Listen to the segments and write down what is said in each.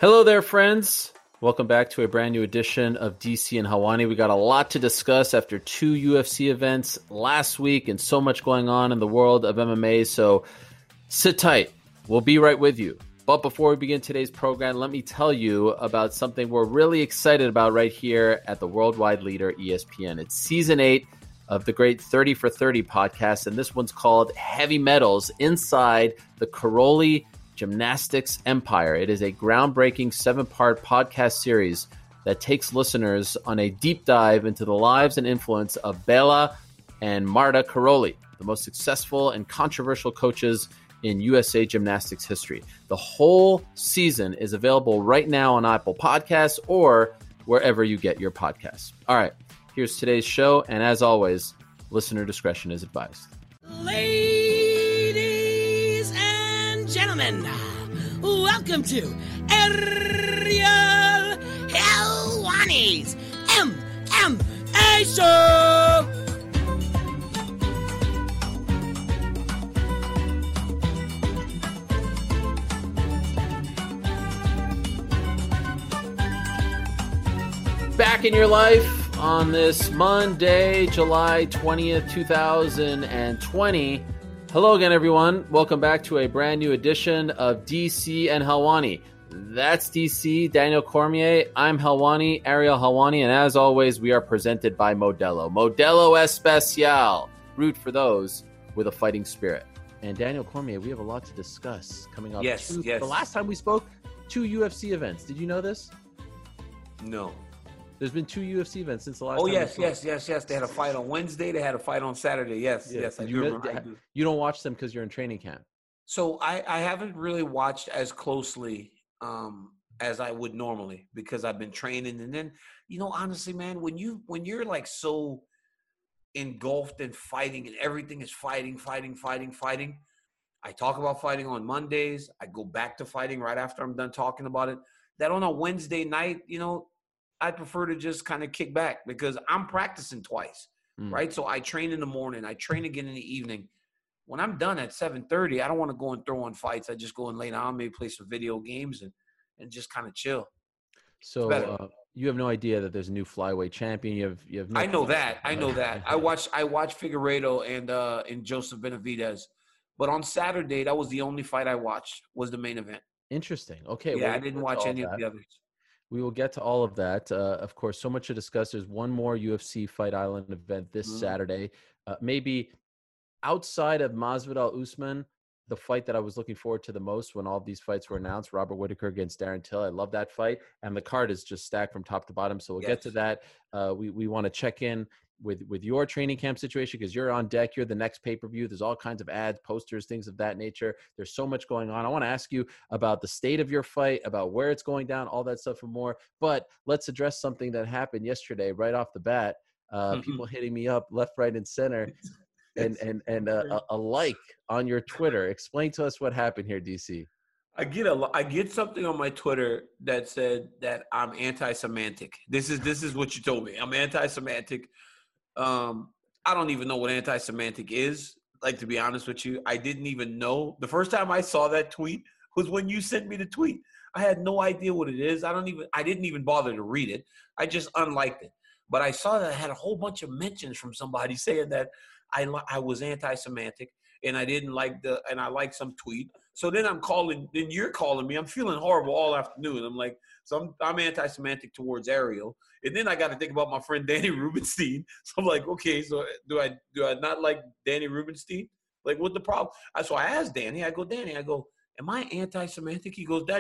Hello there, friends. Welcome back to a brand new edition of DC and Helwani. We got a lot to discuss after two UFC events last week and so much going on in the world of MMA. So sit tight. We'll be right with you. But before we begin today's program, let me tell you about something we're really excited about right here at the worldwide leader, ESPN. It's season 8 of the great 30 for 30 podcast, and this one's called Heavy Metals Inside the Karolyi Gymnastics Empire. It is a groundbreaking 7-part podcast series that takes listeners on a deep dive into the lives and influence of Bela and Marta Karolyi, the most successful and controversial coaches in USA gymnastics history. The whole season is available right now on Apple Podcasts or wherever you get your podcasts. All right, here's today's show, and as always, listener discretion is advised. Ladies and gentlemen, welcome to Ariel Helwani's MMA Show! Back in your life on this Monday, July 20th, 2020. Hello again, everyone. Welcome back to a brand new edition of DC and Helwani. That's DC, Daniel Cormier. I'm Helwani, Ariel Helwani, and as always, we are presented by Modelo. Modelo Especial. Root for those with a fighting spirit. And Daniel Cormier, we have a lot to discuss coming up. Yes. The last time we spoke, 2 UFC events. Did you know this? No. There's been 2 UFC events since the last Oh, time. yes. They had a fight on Wednesday. They had a fight on Saturday. Yes. I do remember. You don't watch them because you're in training camp. So I haven't really watched as closely as I would normally because I've been training. And then, honestly, man, when you're like so engulfed in fighting and everything is fighting. I talk about fighting on Mondays. I go back to fighting right after I'm done talking about it. That on a Wednesday night, I prefer to just kind of kick back because I'm practicing twice, right? So I train in the morning. I train again in the evening. When I'm done at 7:30, I don't want to go and throw on fights. I just go and lay down, maybe play some video games and just kind of chill. So you have no idea that there's a new flyweight champion. You have no I know that. I watched Figueiredo and Joseph Benavidez. But on Saturday, that was the only fight I watched, was the main event. Interesting. Okay. Yeah, I didn't watch any of the others. We will get to all of that. Of course, so much to discuss. There's one more UFC Fight Island event this Saturday. Maybe outside of Masvidal Usman, the fight that I was looking forward to the most when all of these fights were announced, Robert Whittaker against Darren Till. I love that fight. And the card is just stacked from top to bottom. So we'll get to that. We want to check in with your training camp situation because you're on deck. You're the next pay-per-view. There's all kinds of ads, posters, things of that nature. There's so much going on. I want to ask you about the state of your fight, about where it's going down, all that stuff and more. But let's address something that happened yesterday right off the bat. People hitting me up left, right, and center. And a like on your Twitter. Explain to us what happened here, DC. I get something on my Twitter that said that I'm anti-Semantic. This is what you told me. I'm anti-Semantic. I don't even know what anti-Semantic is. Like, to be honest with you, I didn't even know. The first time I saw that tweet was when you sent me the tweet. I had no idea what it is. I didn't even bother to read it. I just unliked it. But I saw that I had a whole bunch of mentions from somebody saying that I was anti-Semantic and I didn't like and I liked some tweet. So then you're calling me. I'm feeling horrible all afternoon. I'm like, so I'm anti-Semantic towards Ariel. And then I got to think about my friend Danny Rubenstein. So I'm like, okay, so do I not like Danny Rubenstein? Like, what the problem? So I asked Danny, Danny, am I anti-Semantic? He goes, that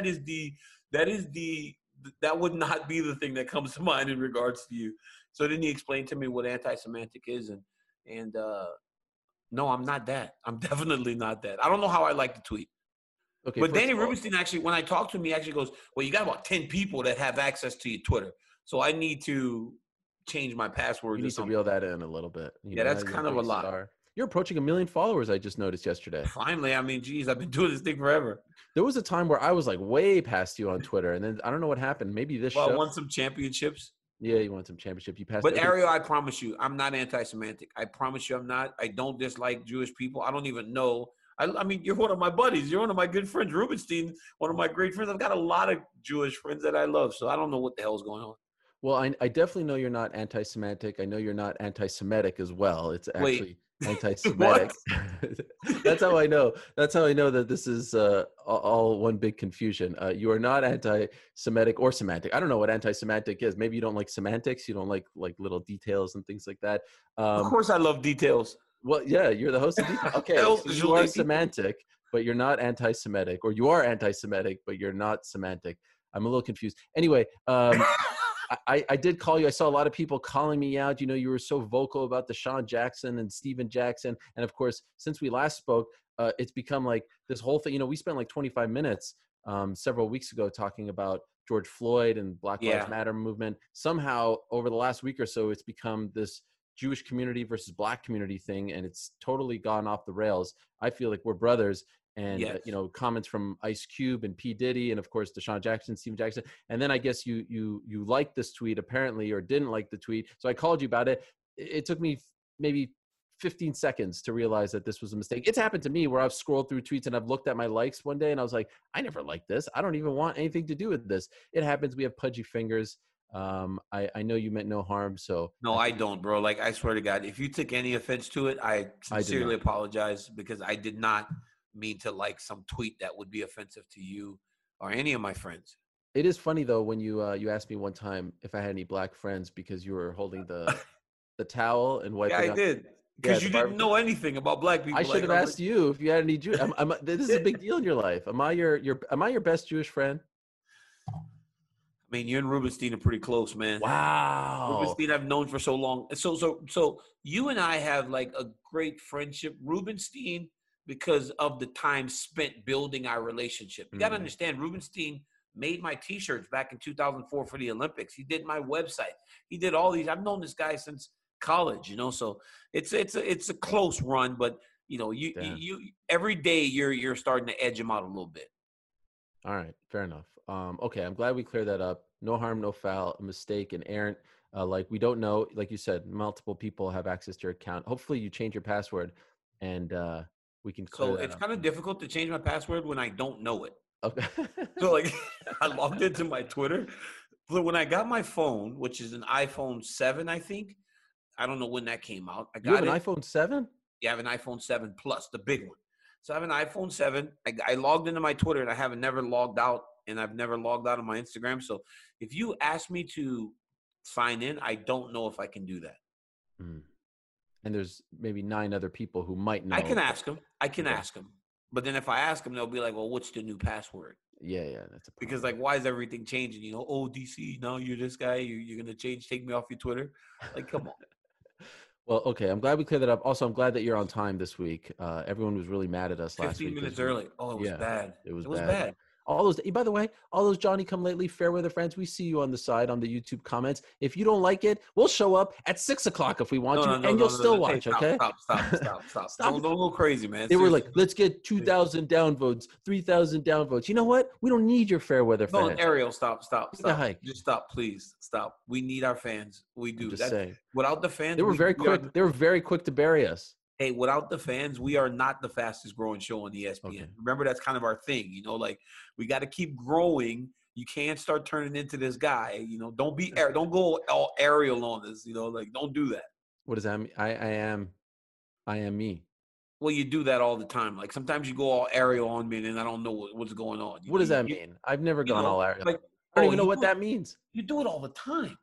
would not be the thing that comes to mind in regards to you. So then he explained to me what anti-Semantic is, and no, I'm not that. I'm definitely not that. I don't know how I like the tweet. Okay, but Danny Rubenstein actually, when I talked to him, he actually goes, well, you got about 10 people that have access to your Twitter. So I need to change my password. You need to reel that in a little bit. That's kind of a lot. You're approaching 1 million followers, I just noticed yesterday. Finally. I mean, geez, I've been doing this thing forever. There was a time where I was like way past you on Twitter, and then I don't know what happened. Maybe this show. I won some championships. Yeah, you won some championship. You passed. But Ariel, I promise you, I'm not anti-Semitic. I promise you I'm not. I don't dislike Jewish people. I don't even know. I mean, you're one of my buddies. You're one of my good friends. Rubenstein, one of my great friends. I've got a lot of Jewish friends that I love, so I don't know what the hell's going on. Well, I definitely know you're not anti-Semitic. I know you're not anti-Semitic as well. It's actually anti-Semitic. That's how I know. That's how I know that this is all one big confusion. You are not anti-Semitic or semantic. I don't know what anti-semantic is. Maybe you don't like semantics. You don't like little details and things like that. Of course, I love details. Well, yeah, you're the host of details. Okay, so you are semantic, but you're not anti-Semitic, or you are anti-Semitic, but you're not semantic. I'm a little confused. Anyway, I did call you. I saw a lot of people calling me out. You know, you were so vocal about Deshaun Jackson and Steven Jackson. And of course, since we last spoke, it's become like this whole thing. You know, we spent like 25 minutes several weeks ago talking about George Floyd and Black Lives Matter movement. Somehow over the last week or so, it's become this Jewish community versus Black community thing. And it's totally gone off the rails. I feel like we're brothers. And, you know, comments from Ice Cube and P. Diddy and, of course, Deshaun Jackson, Steven Jackson. And then I guess you liked this tweet apparently, or didn't like the tweet. So I called you about it. It took me maybe 15 seconds to realize that this was a mistake. It's happened to me where I've scrolled through tweets and I've looked at my likes one day and I was like, I never liked this. I don't even want anything to do with this. It happens. We have pudgy fingers. I know you meant no harm. So no, I don't, bro. Like, I swear to God, if you took any offense to it, I sincerely apologize, because I did not mean to like some tweet that would be offensive to you or any of my friends. It is funny though when you asked me one time if I had any Black friends because you were holding the towel and wiping. Yeah, I did, because you didn't know anything about Black people. I should have asked you if you had any Jewish. This is a big deal in your life. Am I your best Jewish friend? I mean, you and Rubenstein are pretty close, man. Wow. Rubenstein I've known for so long. So you and I have like a great friendship. Rubenstein, because of the time spent building our relationship. You got to understand, Rubenstein made my T-shirts back in 2004 for the Olympics. He did my website. He did all these. I've known this guy since college, you know. So it's a close run, but you know, you every day you're starting to edge him out a little bit. All right, fair enough. Okay, I'm glad we cleared that up. No harm, no foul. A mistake, and errant. Like, we don't know. Like you said, multiple people have access to your account. Hopefully, you change your password, and we can clear so it's kind of difficult to change my password when I don't know it. Okay. So like, I logged into my Twitter. So when I got my phone, which is an iPhone 7, I think. I don't know when that came out. You have an iPhone 7? Yeah, I have an iPhone 7 Plus, the big one. So I have an iPhone 7. I logged into my Twitter, and I haven't never logged out, and I've never logged out on my Instagram. So if you ask me to sign in, I don't know if I can do that. And there's maybe 9 other people who might know. I can ask them. But then if I ask them, they'll be like, well, what's the new password? Yeah, that's a problem. Because, like, why is everything changing? You know, oh, DC, now you're this guy. You're going to take me off your Twitter? Like, come on. Well, okay. I'm glad we cleared that up. Also, I'm glad that you're on time this week. Everyone was really mad at us last week. 15 minutes early. Oh, it was bad. It was bad. All those, by the way, all those Johnny Come Lately fair weather friends, we see you on the side on the YouTube comments. If you don't like it, we'll show up at 6 o'clock if we want to, and you'll still watch. Okay? Stop. Don't go crazy, man. They were like, let's get 2,000 downvotes, 3,000 downvotes. You know what? We don't need your fair weather fans. No, Ariel, stop. Just stop, please. Stop. We need our fans. We do. Just saying. Without the fans, they were very quick. They were very quick to bury us. Hey, without the fans, we are not the fastest growing show on ESPN. Okay. Remember, that's kind of our thing. You know, like, we got to keep growing. You can't start turning into this guy. You know, don't go all Ariel on this. You know, like, don't do that. What does that mean? I am me. Well, you do that all the time. Like, sometimes you go all Ariel on me, and then I don't know what's going on. What does that mean? I've never gone all Ariel. Like, I don't even know what that means. You do it all the time.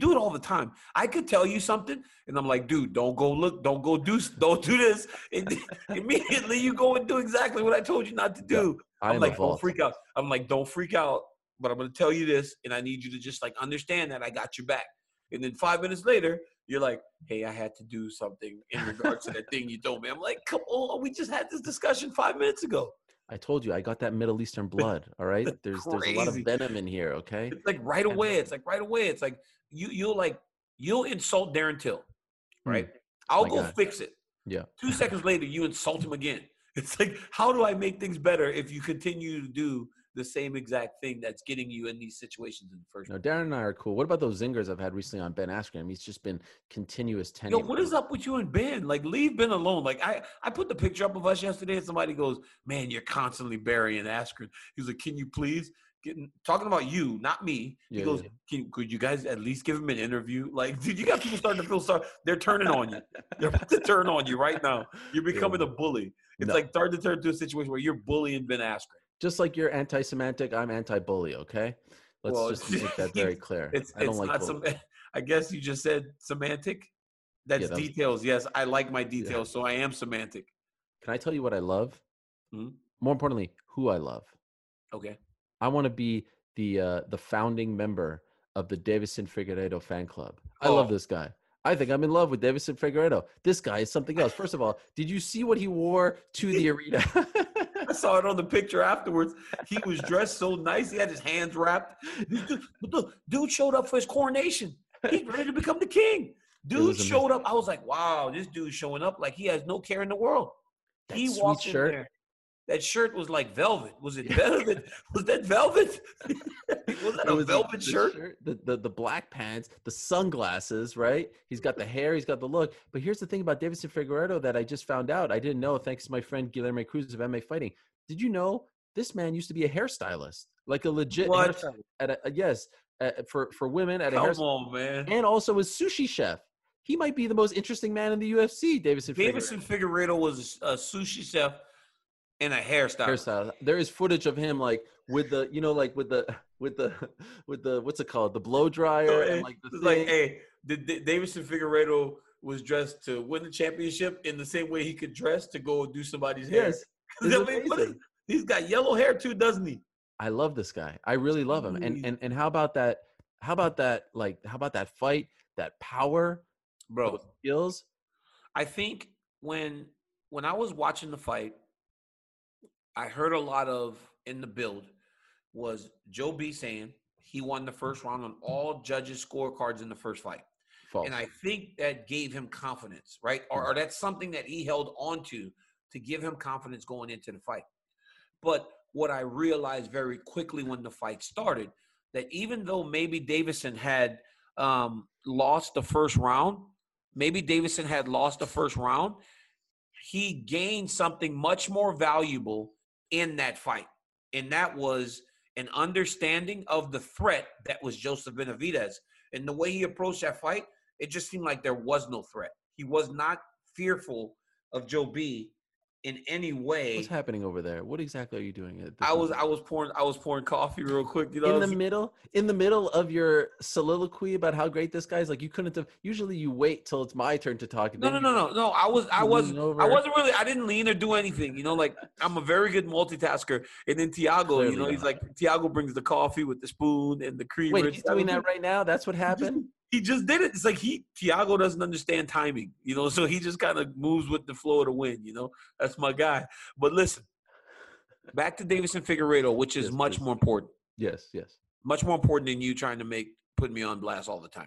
I could tell you something, and I'm like, dude, don't do this. And immediately you go and do exactly what I told you not to do. Yeah, I'm like, don't freak out. I'm like, don't freak out, but I'm going to tell you this, and I need you to just, like, understand that I got your back. And then 5 minutes later, you're like, hey, I had to do something in regards to that thing you told me. I'm like, come on, we just had this discussion 5 minutes ago. I told you I got that Middle Eastern blood. All right, there's a lot of venom in here. Okay, it's like right away. It's like you'll insult Darren Till, right? I'll go fix it. Yeah. 2 seconds later, you insult him again. It's like, how do I make things better if you continue to do the same exact thing that's getting you in these situations in the first No, place. Darren and I are cool. What about those zingers I've had recently on Ben Askren? He's just been continuous Yo, 10. what is up with you and Ben? Like, leave Ben alone. Like, I put the picture up of us yesterday, and somebody goes, "Man, you're constantly burying Askren." He's like, "Can you please talking about you, not me?" He goes, "Could you guys at least give him an interview?" Like, dude, you got people starting to feel sorry. They're turning on you. They're about to turn on you right now. You're becoming a bully. It's like starting to turn into a situation where you're bullying Ben Askren. Just like you're anti-Semitic, I'm anti-bully. Okay, let's just make that very clear. I don't like bullying. I guess you just said semantic. That's details. Yes, I like my details, so I am semantic. Can I tell you what I love? More importantly, who I love. Okay. I want to be the founding member of the Davison Figueiredo fan club. I love this guy. I think I'm in love with Davison Figueiredo. This guy is something else. First of all, did you see what he wore to the arena? I saw it on the picture afterwards. He was dressed so nice. He had his hands wrapped. Dude showed up for his coronation. He's ready to become the king. Dude showed up. I was like, wow, this dude's showing up like he has no care in the world. He walked in there. That shirt was like velvet. Was it velvet? Was that velvet? Was that a velvet shirt? The black pants, the sunglasses, right? He's got the hair, he's got the look. But here's the thing about Davison Figueiredo that I just found out. I didn't know, thanks to my friend Guilherme Cruz of MMA Fighting. Did you know this man used to be a hairstylist? Like a legit hairstylist for women at a hairstylist. Come on, man. And also a sushi chef. He might be the most interesting man in the UFC, Davison Figueiredo was a sushi chef and a hairstyle. There is footage of him like with the, like with the what's it called? The blow dryer and like the thing. Like, hey, Davison Figueiredo was dressed to win the championship in the same way he could dress to go do somebody's hair. Yes. He's got yellow hair too, doesn't he? I love this guy. I really love him. And how about that? How about that fight, that power, bro, skills? I think when I was watching the fight, I heard a lot of in the build was Joe B saying he won the first round on all judges' scorecards in the first fight. False. And I think that gave him confidence, right? Or that's something that he held on to give him confidence going into the fight. But what I realized very quickly when the fight started, that even though maybe Davison had lost the first round, he gained something much more valuable in that fight. And that was an understanding of the threat that was Joseph Benavidez. And the way he approached that fight, it just seemed like there was no threat. He was not fearful of Joe B in any way. What's happening over there? What exactly are you doing? I was pouring coffee real quick. You know, in the middle of your soliloquy about how great this guy is. Like you couldn't have. Usually you wait till it's my turn to talk. No. I wasn't really. I didn't lean or do anything. You know, like I'm a very good multitasker. And then Tiago, he's like Tiago brings the coffee with the spoon and the creamer. Wait, he's doing that right now? That's what happened. He just did it. It's like Tiago doesn't understand timing, so he just kind of moves with the flow of the wind, That's my guy. But listen, back to Davison Figueiredo, which is much more important. Yes. Much more important than you trying to put me on blast all the time.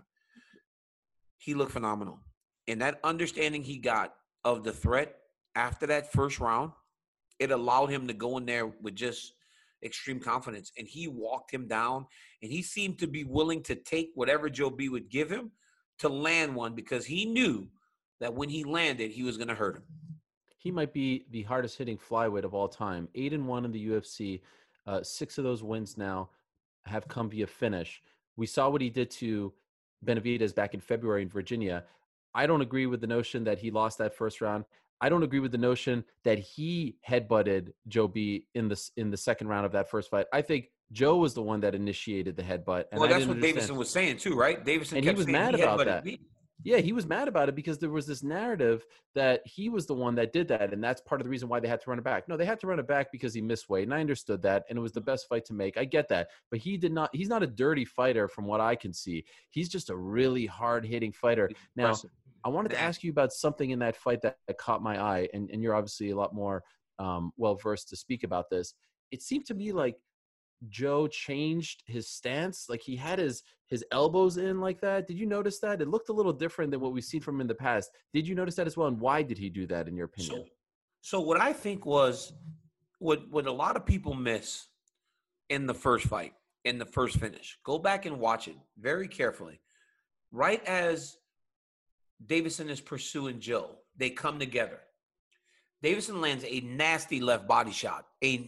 He looked phenomenal. And that understanding he got of the threat after that first round, it allowed him to go in there with just extreme confidence, and he walked him down, and he seemed to be willing to take whatever Joe B would give him to land one, because he knew that when he landed, he was going to hurt him. He might be the hardest hitting flyweight of all time. 8-1 in the UFC. 6 of those wins now have come via finish. We saw what he did to Benavidez back in February in Virginia. I don't agree with the notion that he lost that first round. I don't agree with the notion that he headbutted Joe B in the second round of that first fight. I think Joe was the one that initiated the headbutt. And that's what Davison was saying too, right? Davison and kept he was saying mad about that. Me. Yeah, he was mad about it because there was this narrative that he was the one that did that, and that's part of the reason why they had to run it back. No, they had to run it back because he missed weight, and I understood that, and it was the best fight to make. I get that, but he's not a dirty fighter from what I can see. He's just a really hard-hitting fighter. Now, I wanted to ask you about something in that fight that caught my eye, and you're obviously a lot more well-versed to speak about this. It seemed to me like Joe changed his stance. Like he had his elbows in like that. Did you notice that? It looked a little different than what we've seen from him in the past. Did you notice that as well? And why did he do that, in your opinion? So what I think was what a lot of people miss in the first fight, in the first finish. Go back and watch it very carefully. Right as Deiveson is pursuing Joe, they come together. Deiveson lands a nasty left body shot,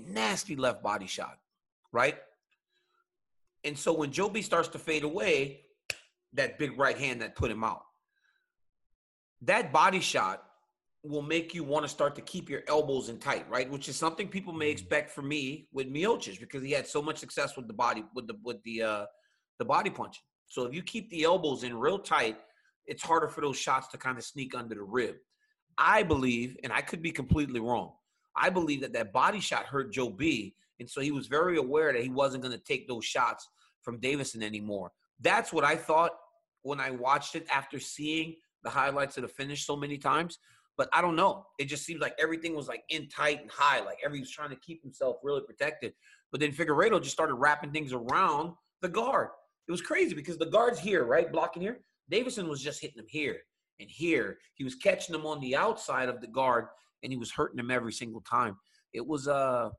right? And so when Joe B starts to fade away, that big right hand that put him out, that body shot will make you want to start to keep your elbows in tight, right? Which is something people may expect from me with Miocic because he had so much success with the body, with the body punching. So if you keep the elbows in real tight, it's harder for those shots to kind of sneak under the rib. I believe, and I could be completely wrong, I believe that body shot hurt Joe B, and so he was very aware that he wasn't going to take those shots from Deiveson anymore. That's what I thought when I watched it after seeing the highlights of the finish so many times. But I don't know. It just seems like everything was like in tight and high. Like everybody was trying to keep himself really protected. But then Figueiredo just started wrapping things around the guard. It was crazy because the guard's here, right? Blocking here. Deiveson was just hitting him here and here. He was catching him on the outside of the guard, and he was hurting him every single time. It was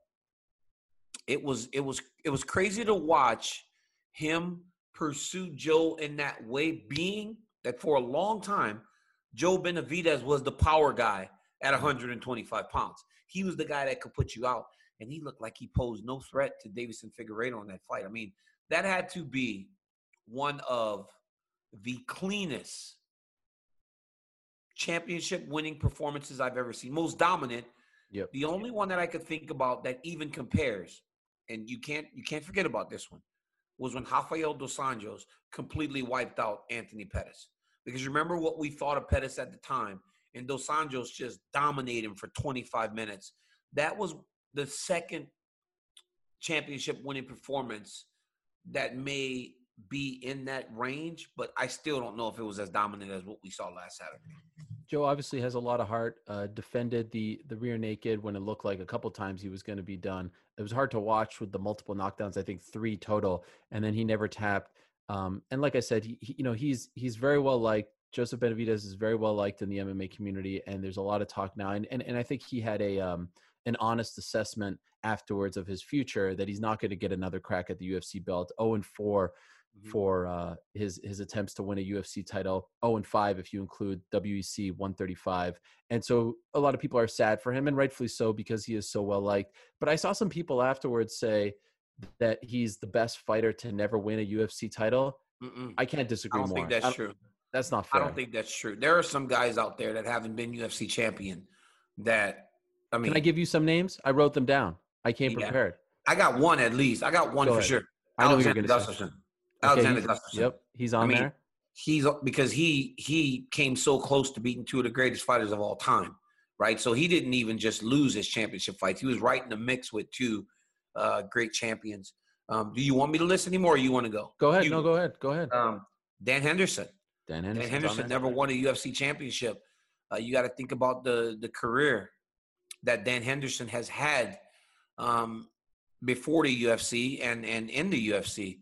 crazy to watch him pursue Joe in that way, being that for a long time, Joe Benavidez was the power guy at 125 pounds. He was the guy that could put you out, and he looked like he posed no threat to Deiveson Figueiredo in that fight. I mean, that had to be one of the cleanest championship-winning performances I've ever seen. Most dominant. Yep. The only one that I could think about that even compares, and you can't forget about this one, was when Rafael dos Anjos completely wiped out Anthony Pettis. Because remember what we thought of Pettis at the time, and Dos Anjos just dominated him for 25 minutes. That was the second championship-winning performance that may be in that range, but I still don't know if it was as dominant as what we saw last Saturday. Joe obviously has a lot of heart, defended the rear naked when it looked like a couple times he was going to be done. It was hard to watch with the multiple knockdowns, I think 3 total, and then he never tapped. And like I said, he's very well liked. Joseph Benavidez is very well liked in the MMA community, and there's a lot of talk now. And I think he had an honest assessment afterwards of his future that he's not going to get another crack at the UFC belt. 0-4 for his attempts to win a UFC title. 0-5 if you include WEC 135. And so a lot of people are sad for him, and rightfully so because he is so well liked. But I saw some people afterwards say that he's the best fighter to never win a UFC title. I can't disagree more. I don't think that's true. That's not fair. I don't think that's true. There are some guys out there that haven't been UFC champion that, I mean. Can I give you some names? I wrote them down. I came prepared. I got one at least. I got one for sure. I know you're Alexander going to Gustafsson. Okay, Alexander Gustafsson. Yep, he's on there. Because he came so close to beating 2 of the greatest fighters of all time, right? So he didn't even just lose his championship fights. He was right in the mix with 2 great champions. Do you want me to list anymore, or you want to go? Go ahead. Go ahead. Go ahead. Dan Henderson. Dan Henderson never won a UFC championship. You got to think about the career that Dan Henderson has had before the UFC and in the UFC.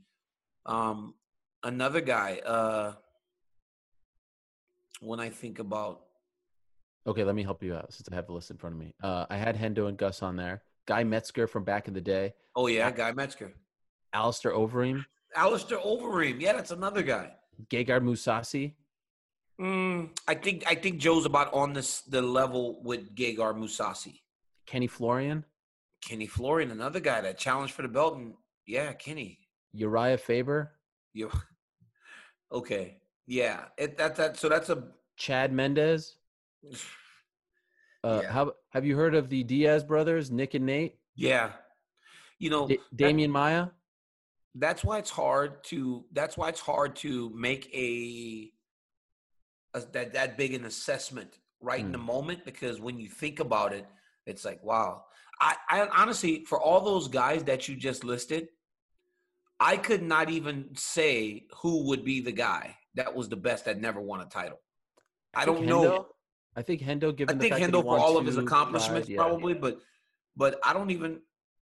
Another guy, when I think about. Okay, let me help you out since I have the list in front of me. I had Hendo and Gus on there. Guy Metzger from back in the day. Oh, yeah, Guy Metzger. Alistair Overeem. Yeah, that's another guy. Gegard Mousasi. I think Joe's about on the level with Gegard Mousasi. Kenny Florian, another guy that challenged for the belt, and yeah, Kenny. Uriah Faber. Okay, yeah. So that's a Chad Mendez. How have you heard of the Diaz brothers, Nick and Nate? Yeah, Damian Maia. That's why it's hard to make that big an assessment right in the moment, because when you think about it, it's like, wow. I honestly, for all those guys that you just listed, I could not even say who would be the guy that was the best that never won a title. I don't know. I think Hendo, given the fact Hendo that he for all of his 2, accomplishments, 5, probably, but I don't even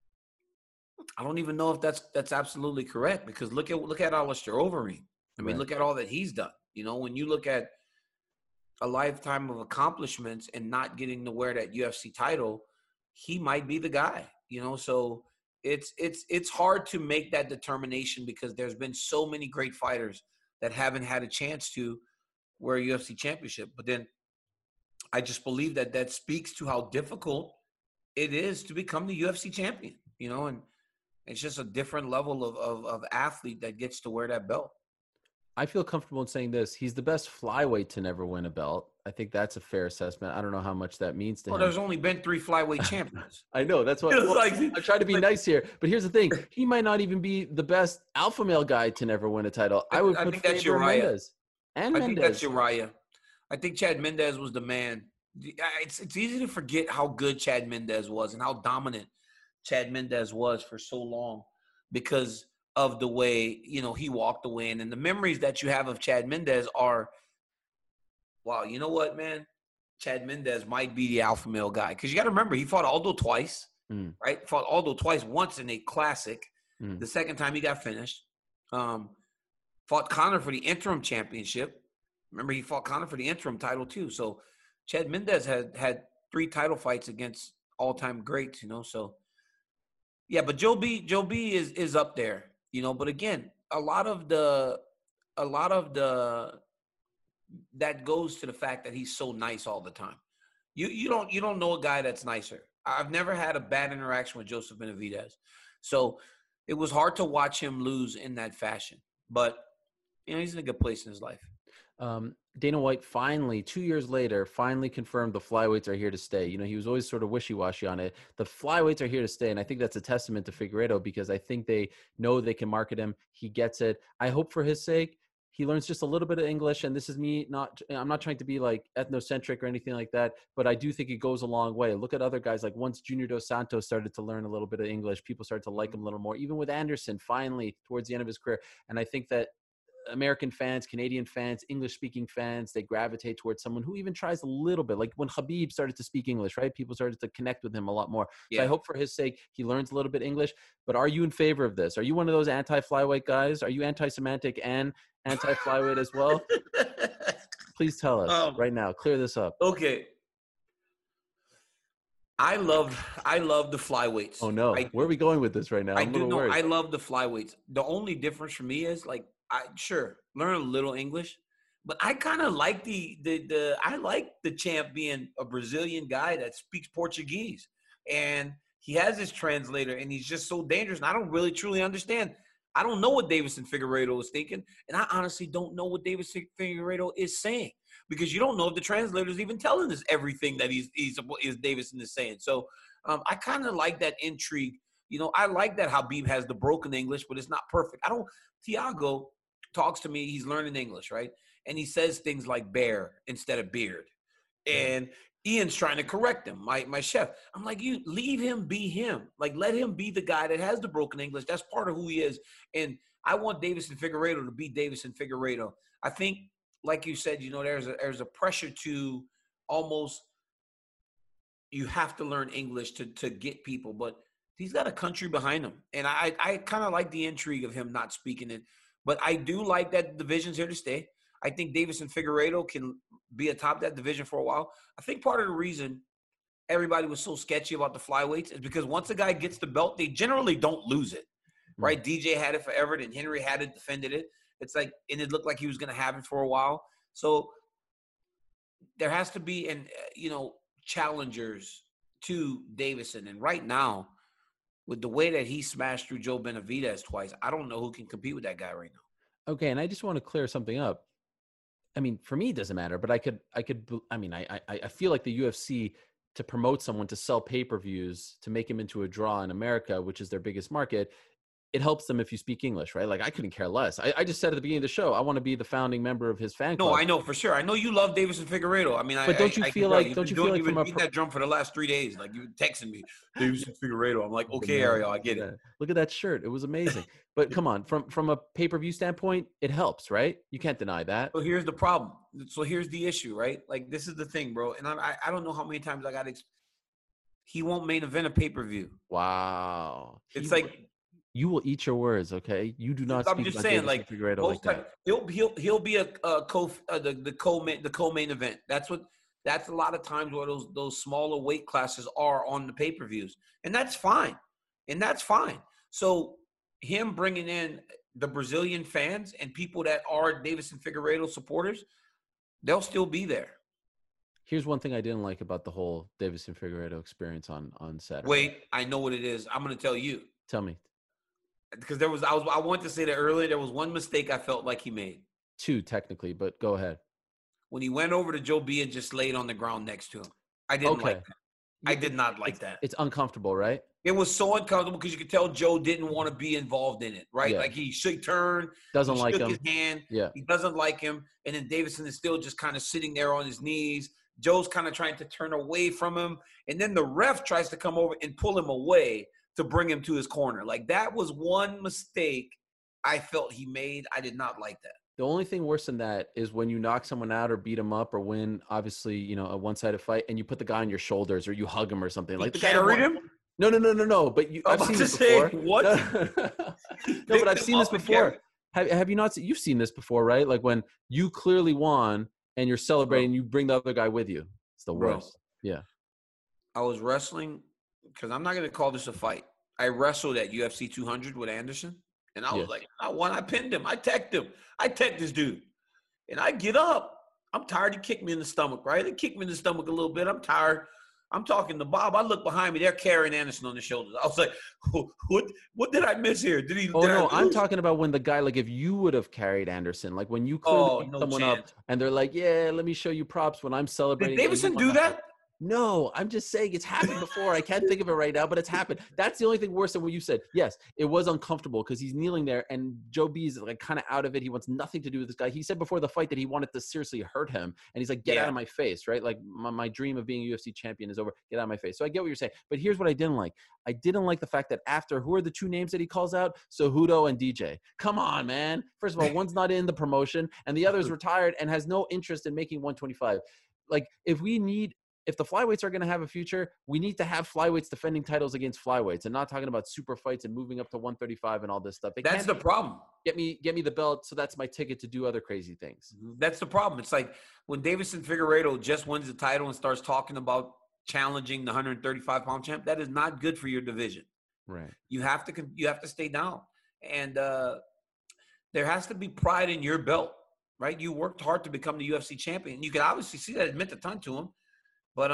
know if that's absolutely correct, because look at Alistair Overeem. I mean, look at all that he's done. When you look at a lifetime of accomplishments and not getting to wear that UFC title, he might be the guy. So it's hard to make that determination because there's been so many great fighters that haven't had a chance to wear a UFC championship. But then I just believe that speaks to how difficult it is to become the UFC champion, and it's just a different level of athlete that gets to wear that belt. I feel comfortable in saying this. He's the best flyweight to never win a belt. I think that's a fair assessment. I don't know how much that means to him. There's only been 3 flyweight champions. I know. That's what I'm trying to be nice here. But here's the thing. He might not even be the best alpha male guy to never win a title. I think that's Uriah. I think that's Uriah. I think Chad Mendes was the man. It's easy to forget how good Chad Mendes was and how dominant Chad Mendes was for so long because of the way, he walked away. And the memories that you have of Chad Mendes are, wow, you know what, man? Chad Mendes might be the alpha male guy. Because you got to remember, he fought Aldo twice, right? Fought Aldo twice, once in a classic. The second time he got finished. Fought Conor for the interim championship. Remember, he fought Conor for the interim title too. So Chad Mendes had 3 title fights against all-time greats, so. Yeah, but Joe B is up there, but again, a lot of the that goes to the fact that he's so nice all the time. You don't know a guy that's nicer. I've never had a bad interaction with Joseph Benavidez. So it was hard to watch him lose in that fashion. But he's in a good place in his life. Dana White finally, 2 years later, confirmed the flyweights are here to stay. He was always sort of wishy-washy on it. The flyweights are here to stay, and I think that's a testament to Figueiredo because I think they know they can market him. He gets it. I hope for his sake he learns just a little bit of English, and this is me I'm not trying to be like ethnocentric or anything like that, but I do think it goes a long way. Look at other guys, like once Junior Dos Santos started to learn a little bit of English, people started to like him a little more, even with Anderson finally towards the end of his career. And I think that American fans, Canadian fans, English-speaking fans, they gravitate towards someone who even tries a little bit. Like when Khabib started to speak English, right? People started to connect with him a lot more. Yeah. So I hope for his sake he learns a little bit English. But are you in favor of this? Are you one of those anti-flyweight guys? Are you anti-Semitic and anti-flyweight as well? Please tell us right now. Clear this up. Okay. I love the flyweights. Oh no, where are we going with this right now? I'm a little worried. I love the flyweights. The only difference for me is like, learn a little English, but I kind of like I like the champ being a Brazilian guy that speaks Portuguese, and he has his translator, and he's just so dangerous. And I don't really truly understand. I don't know what Deiveson Figueiredo is thinking, and I honestly don't know what Deiveson Figueiredo is saying because you don't know if the translator is even telling us everything that Deiveson is saying. So I kind of like that intrigue. I like that Khabib has the broken English, but it's not perfect. Thiago talks to me, he's learning English, right? And he says things like bear instead of beard. And Ian's trying to correct him, my chef. I'm like, you leave him be him. Like, let him be the guy that has the broken English. That's part of who he is. And I want Deiveson Figueiredo to be Deiveson Figueiredo. I think, like you said, there's a pressure to almost you have to learn English to get people, but he's got a country behind him. And I kind of like the intrigue of him not speaking it. But I do like that the division's here to stay. I think Deiveson Figueiredo can be atop that division for a while. I think part of the reason everybody was so sketchy about the flyweights is because once a guy gets the belt, they generally don't lose it, right? DJ had it forever, then Henry had it, defended it. It's like, and it looked like he was going to have it for a while. So there has to be challengers to Deiveson. And right now, with the way that he smashed through Joe Benavidez twice, I don't know who can compete with that guy right now. Okay, and I just want to clear something up. I mean, for me, it doesn't matter, but I feel like the UFC, to promote someone, to sell pay-per-views, to make him into a draw in America, which is their biggest market, it helps them if you speak English, right? Like, I couldn't care less. I just said at the beginning of the show, I want to be the founding member of his fan club. No, I know for sure. I know you love Deiveson Figueiredo. I mean, but don't you feel like from beat that drum for the last 3 days? Like, you texting me, Deiveson Figueiredo. I'm like, okay, Ariel, I get it. Look at that shirt. It was amazing. But come on, from a pay-per-view standpoint, it helps, right? You can't deny that. So here's the problem. So here's the issue, right? Like, this is the thing, bro. And I don't know how many times I got to he won't main event a pay-per-view. Wow. It's like, you will eat your words, okay? You do not. I'm just saying, like most like he'll be the co-main event. That's a lot of times where those smaller weight classes are on the pay-per-views, and that's fine. and that's fine. So him bringing in the Brazilian fans and people that are Davison Figueiredo supporters, they'll still be there. Here's one thing I didn't like about the whole Davison Figueiredo experience on Saturday. Wait, I know what it is. I'm going to tell you. Tell me. Because I wanted to say that earlier. There was one mistake I felt like he made. 2 technically, but go ahead. When he went over to Joe B and just laid on the ground next to him. I didn't like that. I did not like that. It's uncomfortable, right? It was so uncomfortable because you could tell Joe didn't want to be involved in it, right? Yeah. Like he shook turn, Doesn't like shook him. his hand. Yeah. He doesn't like him. And then Davison is still just kind of sitting there on his knees. Joe's kind of trying to turn away from him. And then the ref tries to come over and pull him away to bring him to his corner. Like that was one mistake I felt he made. I did not like that. The only thing worse than that is when you knock someone out or beat them up or win, obviously, you know, a one-sided fight, and you put the guy on your shoulders or you hug him or something. Like the guy carried him? No. But I've seen this before. What? No, but I've seen this before. Have you not? You've seen this before, right? Like when you clearly won and you're celebrating, you bring the other guy with you. It's the worst. Yeah. I was wrestling because I'm not going to call this a fight. I wrestled at UFC 200 with Anderson. And I was like, I won. I pinned him. I teched him. I teched this dude. And I get up. I'm tired. He kicked me in the stomach, right? He kicked me in the stomach a little bit. I'm tired. I'm talking to Bob. I look behind me. They're carrying Anderson on the shoulders. I was like, what did I miss here? Did he? Oh, no. I'm talking about when the guy, like if you would have carried Anderson, like when you clearly beat someone up and they're like, yeah, let me show you props when I'm celebrating. Did Davison do that? No, I'm just saying it's happened before. I can't think of it right now, but it's happened. That's the only thing worse than what you said. Yes, it was uncomfortable because he's kneeling there and Joe B's like kind of out of it. He wants nothing to do with this guy. He said before the fight that he wanted to seriously hurt him. And he's like, get out of my face, right? Like my dream of being a UFC champion is over. Get out of my face. So I get what you're saying. But here's what I didn't like. I didn't like the fact that after, who are the 2 names that he calls out? Cejudo and DJ. Come on, man. First of all, one's not in the promotion and the other's retired and has no interest in making 125. Like if the flyweights are going to have a future, we need to have flyweights defending titles against flyweights and not talking about super fights and moving up to 135 and all this stuff. That's the problem. Get me the belt, so that's my ticket to do other crazy things. That's the problem. It's like when Davison Figueiredo just wins the title and starts talking about challenging the 135-pound champ, that is not good for your division. Right. You have to stay down. And there has to be pride in your belt, right? You worked hard to become the UFC champion. You can obviously see that it meant a ton to him. But,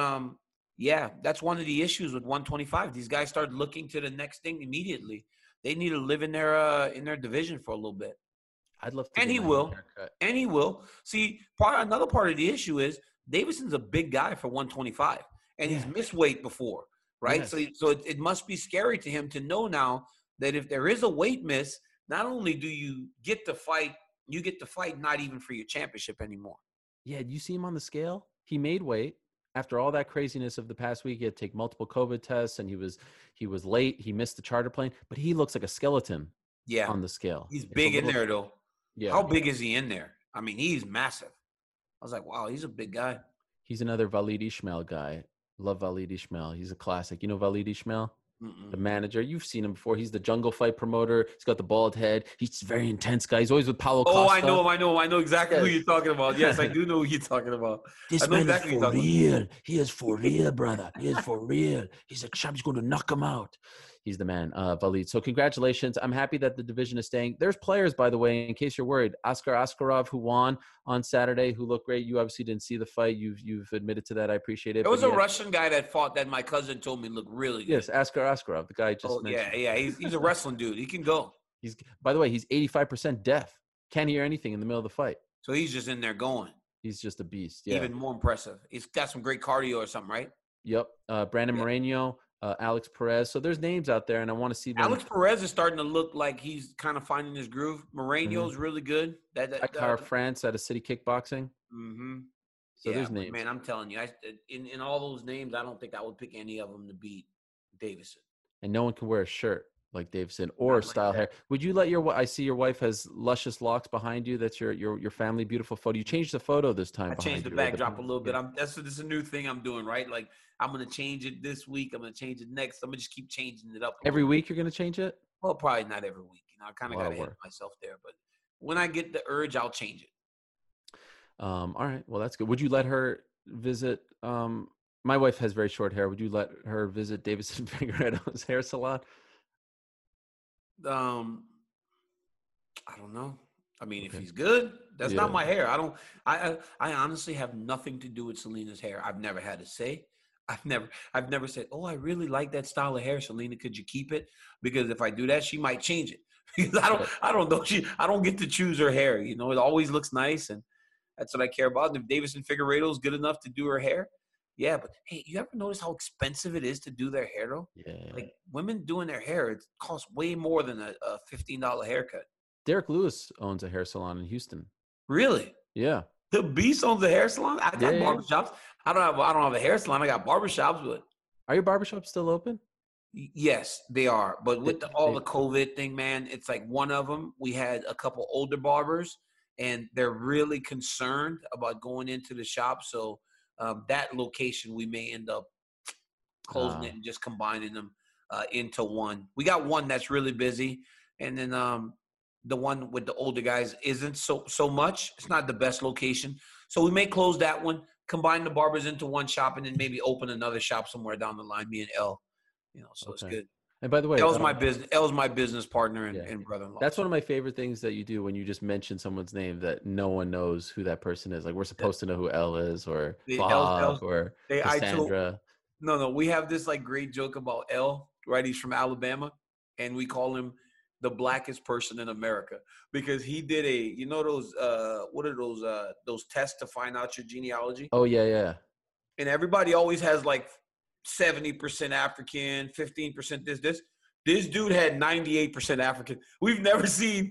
that's one of the issues with 125. These guys start looking to the next thing immediately. They need to live in their division for a little bit. I'd love to. And he will. And he will. See, another part of the issue is Davison's a big guy for 125. And he's missed weight before, right? Yes. So it must be scary to him to know now that if there is a weight miss, not only do you get to fight, you get to fight not even for your championship anymore. Yeah, you see him on the scale? He made weight. After all that craziness of the past week, he had to take multiple COVID tests, and he was late. He missed the charter plane, but he looks like a skeleton. Yeah, on the scale. He's big in there, though. Yeah. How big is he in there? I mean, he's massive. I was like, wow, he's a big guy. He's another Walid Ismail guy. Love Walid Ismail. He's a classic. You know Walid Ismail? The manager. You've seen him before. He's the Jungle Fight promoter. He's got the bald head. He's a very intense guy. He's always with Paulo Costa. Oh, I know. I know exactly who you're talking about. Yes, I do know who you're talking about. This man is for real. He is for real, brother. He is for real. He's a champ. He's going to knock him out. He's the man, Walid. So congratulations. I'm happy that the division is staying. There's players, by the way, in case you're worried. Askar Askarov, who won on Saturday, who looked great. You obviously didn't see the fight. You've admitted to that. I appreciate it. There was a Russian guy that fought that my cousin told me looked really good. Yes, Askar Askarov, the guy just mentioned. Yeah. He's a wrestling dude. He can go. By the way, he's 85% deaf. Can't hear anything in the middle of the fight. So he's just in there going. He's just a beast. Yeah. Even more impressive. He's got some great cardio or something, right? Yep. Brandon Moreno. Alex Perez. So there's names out there, and I want to see them. Alex Perez is starting to look like he's kind of finding his groove. Moreno's really good. Car France out of City Kickboxing. Mm-hmm. So there's names. Man, I'm telling you, in all those names, I don't think I would pick any of them to beat Davison. And no one can wear a shirt like Davison or style hair. Would you let I see your wife has luscious locks behind you. That's your family beautiful photo. You changed the photo this time. I changed the backdrop a little bit. This is a new thing I'm doing, right? Like I'm going to change it this week. I'm going to change it next. I'm going to just keep changing it up. Every week you're going to change it? Well, probably not every week. I kind of got to hit myself there. But when I get the urge, I'll change it. All right. Well, that's good. Would you let her visit? My wife has very short hair. Would you let her visit Davison Figueiredo's hair salon? I don't know. I mean, if he's good, that's not my hair. I honestly have nothing to do with Selena's hair. I've never had to say. I've never said, "Oh, I really like that style of hair, Selena. Could you keep it?" Because if I do that, she might change it. Because I don't know. I don't get to choose her hair. You know, it always looks nice, and that's what I care about. And if Davison Figueiredo is good enough to do her hair, yeah. But hey, you ever notice how expensive it is to do their hair, though? Yeah. Like women doing their hair, it costs way more than a $15 haircut. Derek Lewis owns a hair salon in Houston. Really? Yeah. The Beast owns a hair salon. I got barbershops. I don't have a hair salon. I got barbershops, but are your barbershops still open? Yes, they are. But with all the COVID thing, man, it's like one of them. We had a couple older barbers, and they're really concerned about going into the shop. So that location, we may end up closing it and just combining them into one. We got one that's really busy, and then the one with the older guys isn't so much. It's not the best location. So we may close that one, combine the barbers into one shop, and then maybe open another shop somewhere down the line, me and L. You know, so it's good. And by the way, L's my business partner and brother-in-law. That's one of my favorite things that you do when you just mention someone's name that no one knows who that person is. Like we're supposed to know who L is or Bob or Cassandra. No, we have this like great joke about L, right? He's from Alabama, and we call him the blackest person in America because he did those what are those tests to find out your genealogy? Oh yeah. And everybody always has like 70% African, 15% this. This dude had 98% African. We've never seen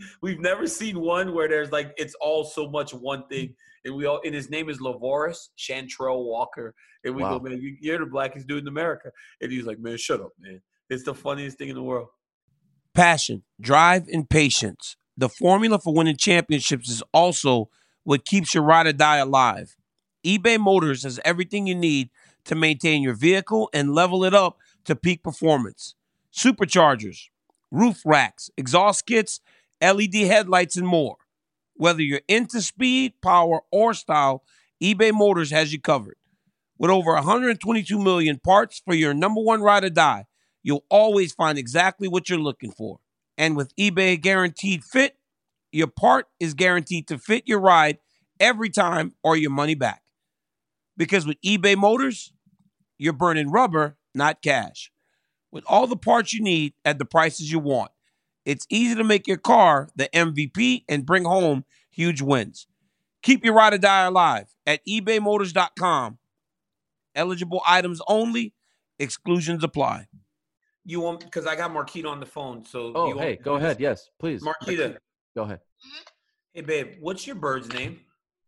one where there's like it's all so much one thing. And his name is Lavoris Chantrell Walker. And we go, man, you're the blackest dude in America. And he's like, man, shut up, man. It's the funniest thing in the world. Passion, drive, and patience. The formula for winning championships is also what keeps your ride or die alive. eBay Motors has everything you need to maintain your vehicle and level it up to peak performance. Superchargers, roof racks, exhaust kits, LED headlights, and more. Whether you're into speed, power, or style, eBay Motors has you covered. With over 122 million parts for your number one ride or die, you'll always find exactly what you're looking for. And with eBay Guaranteed Fit, your part is guaranteed to fit your ride every time or your money back. Because with eBay Motors, you're burning rubber, not cash. With all the parts you need at the prices you want, it's easy to make your car the MVP and bring home huge wins. Keep your ride or die alive at ebaymotors.com. Eligible items only. Exclusions apply. You want, because I got Marquita on the phone. So go ahead. Yes, please. Marquita. Go ahead. Hey, babe, what's your bird's name?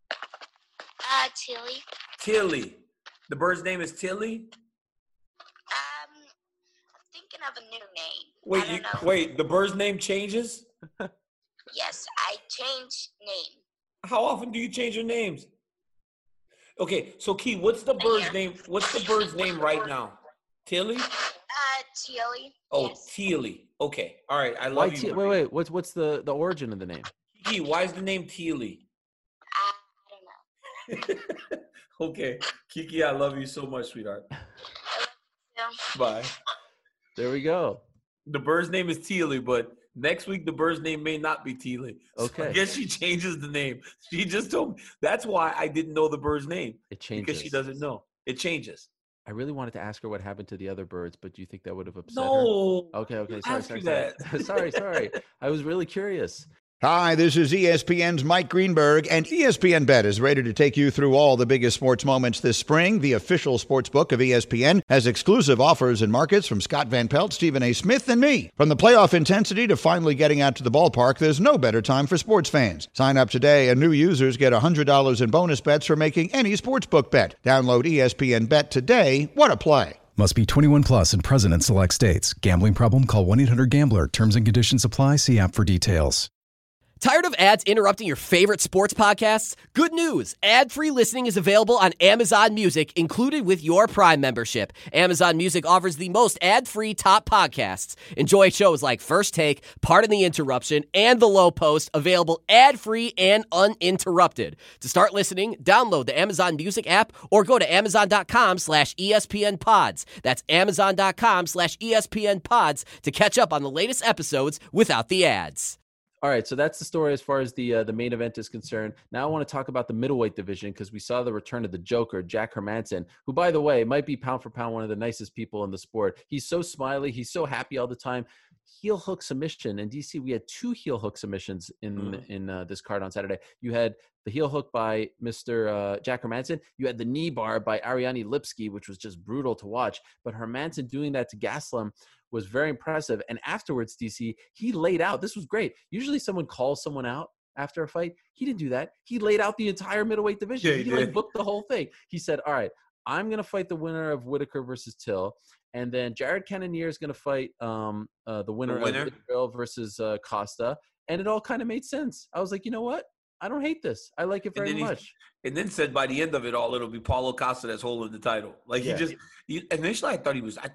Tilly. Tilly. The bird's name is Tilly? I'm thinking of a new name. Wait, the bird's name changes? Yes, I changed name. How often do you change your names? Okay, so Key, what's the bird's name? What's the bird's name right now? Tilly? Tilly. Oh, yes. Tilly. Okay. All right. I love you. Wait. What's the origin of the name? Key, why is the name Tilly? I don't know. Okay. Kiki, I love you so much, sweetheart. Bye. There we go. The bird's name is Tilly, but next week the bird's name may not be Tilly. Okay. So I guess she changes the name. She just told me. That's why I didn't know the bird's name. It changes. Because she doesn't know. It changes. I really wanted to ask her what happened to the other birds, but do you think that would have upset her? No. Okay. Sorry. I was really curious. Hi, this is ESPN's Mike Greenberg, and ESPN Bet is ready to take you through all the biggest sports moments this spring. The official sports book of ESPN has exclusive offers and markets from Scott Van Pelt, Stephen A. Smith, and me. From the playoff intensity to finally getting out to the ballpark, there's no better time for sports fans. Sign up today, and new users get $100 in bonus bets for making any sportsbook bet. Download ESPN Bet today. What a play. Must be 21 plus and present in select states. Gambling problem? Call 1-800-GAMBLER. Terms and conditions apply. See app for details. Tired of ads interrupting your favorite sports podcasts? Good news! Ad-free listening is available on Amazon Music, included with your Prime membership. Amazon Music offers the most ad-free top podcasts. Enjoy shows like First Take, Pardon the Interruption, and The Low Post, available ad-free and uninterrupted. To start listening, download the Amazon Music app or go to amazon.com/ESPN Pods. That's amazon.com/ESPN Pods to catch up on the latest episodes without the ads. All right, so that's the story as far as the main event is concerned. Now I want to talk about the middleweight division because we saw the return of the Joker, Jack Hermansson, who, by the way, might be pound for pound one of the nicest people in the sport. He's so smiley. He's so happy all the time. Heel hook submission. In DC, we had 2 heel hook submissions in this card on Saturday. You had the heel hook by Mr. Jack Hermansson. You had the knee bar by Ariane Lipski, which was just brutal to watch. But Hermansson doing that to Gastelum was very impressive. And afterwards, DC, he laid out. This was great. Usually someone calls someone out after a fight. He didn't do that. He laid out the entire middleweight division. Yeah, he booked the whole thing. He said, all right, I'm going to fight the winner of Whitaker versus Till. And then Jared Cannonier is going to fight the winner of Israel versus Costa. And it all kind of made sense. I was like, you know what? I don't hate this. I like it very much. And then said by the end of it all, it'll be Paulo Costa that's holding the title. Like initially I thought he was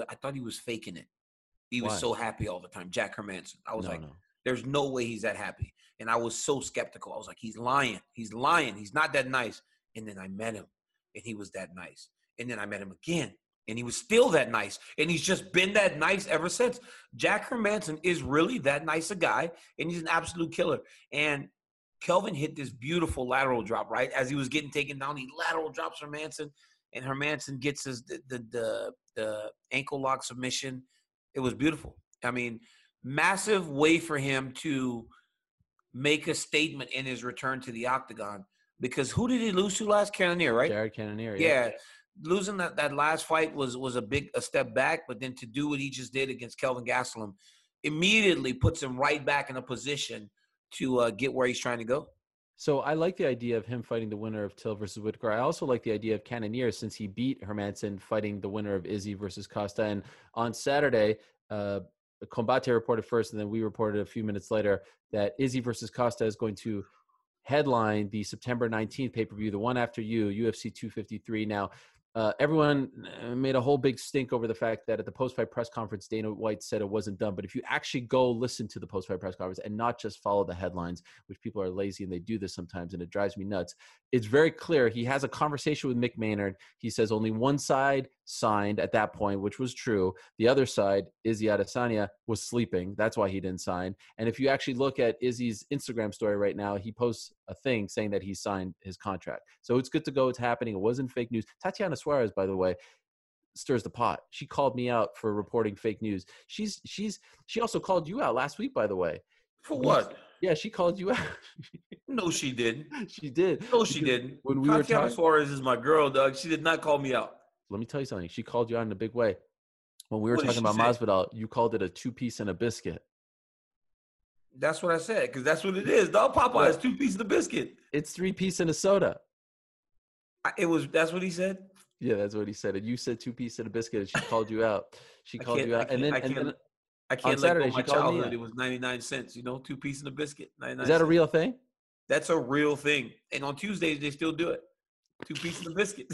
faking it. He was so happy all the time. Jack Hermansson. I was there's no way he's that happy. And I was so skeptical. I was like, he's lying. He's lying. He's not that nice. And then I met him and he was that nice. And then I met him again and he was still that nice. And he's just been that nice ever since. Jack Hermansson is really that nice a guy and he's an absolute killer. And Kelvin hit this beautiful lateral drop, right? As he was getting taken down, he lateral drops Hermansson, and Hermansson gets his the ankle lock submission. It was beautiful. I mean, massive way for him to make a statement in his return to the octagon. Because who did he lose to last? Cannonier, right? Jared Cannonier. Yeah. Losing that last fight was a step back, but then to do what he just did against Kelvin Gastelum immediately puts him right back in a position to get where he's trying to go. So I like the idea of him fighting the winner of Till versus Whitaker. I also like the idea of Cannonier since he beat Hermansson fighting the winner of Izzy versus Costa. And on Saturday, Combate reported first, and then we reported a few minutes later that Izzy versus Costa is going to headline the September 19th pay-per-view, the one after UFC 253. Now, everyone made a whole big stink over the fact that at the post-fight press conference, Dana White said it wasn't done. But if you actually go listen to the post-fight press conference and not just follow the headlines, which people are lazy and they do this sometimes and it drives me nuts, it's very clear. He has a conversation with Mick Maynard. He says only one side signed at that point, which was true. The other side, Izzy Adesanya, was sleeping. That's why he didn't sign. And if you actually look at Izzy's Instagram story right now, he posts a thing saying that he signed his contract. So it's good to go. It's happening. It wasn't fake news. Tatiana Suarez, by the way, stirs the pot. She called me out for reporting fake news. She also called you out last week, by the way. For what? Yeah, she called you out. No, she didn't. She did. No, she didn't. When we Tatiana Suarez is my girl, Doug. She did not call me out. Let me tell you something. She called you out in a big way. When we were What did talking about Masvidal, you called it a 2-piece and a biscuit. That's what I said, because that's what it is. Dog Popeye is 2 pieces of biscuit. It's 3-piece and a soda. That's what he said? Yeah, that's what he said. And you said 2-piece and a biscuit, and she called you out. She called you out. I can't let go of my childhood. It was 99 cents, 2 pieces and a biscuit. 99 Is that a cents. real thing? That's a real thing. And on Tuesdays, they still do it. 2 pieces of biscuit.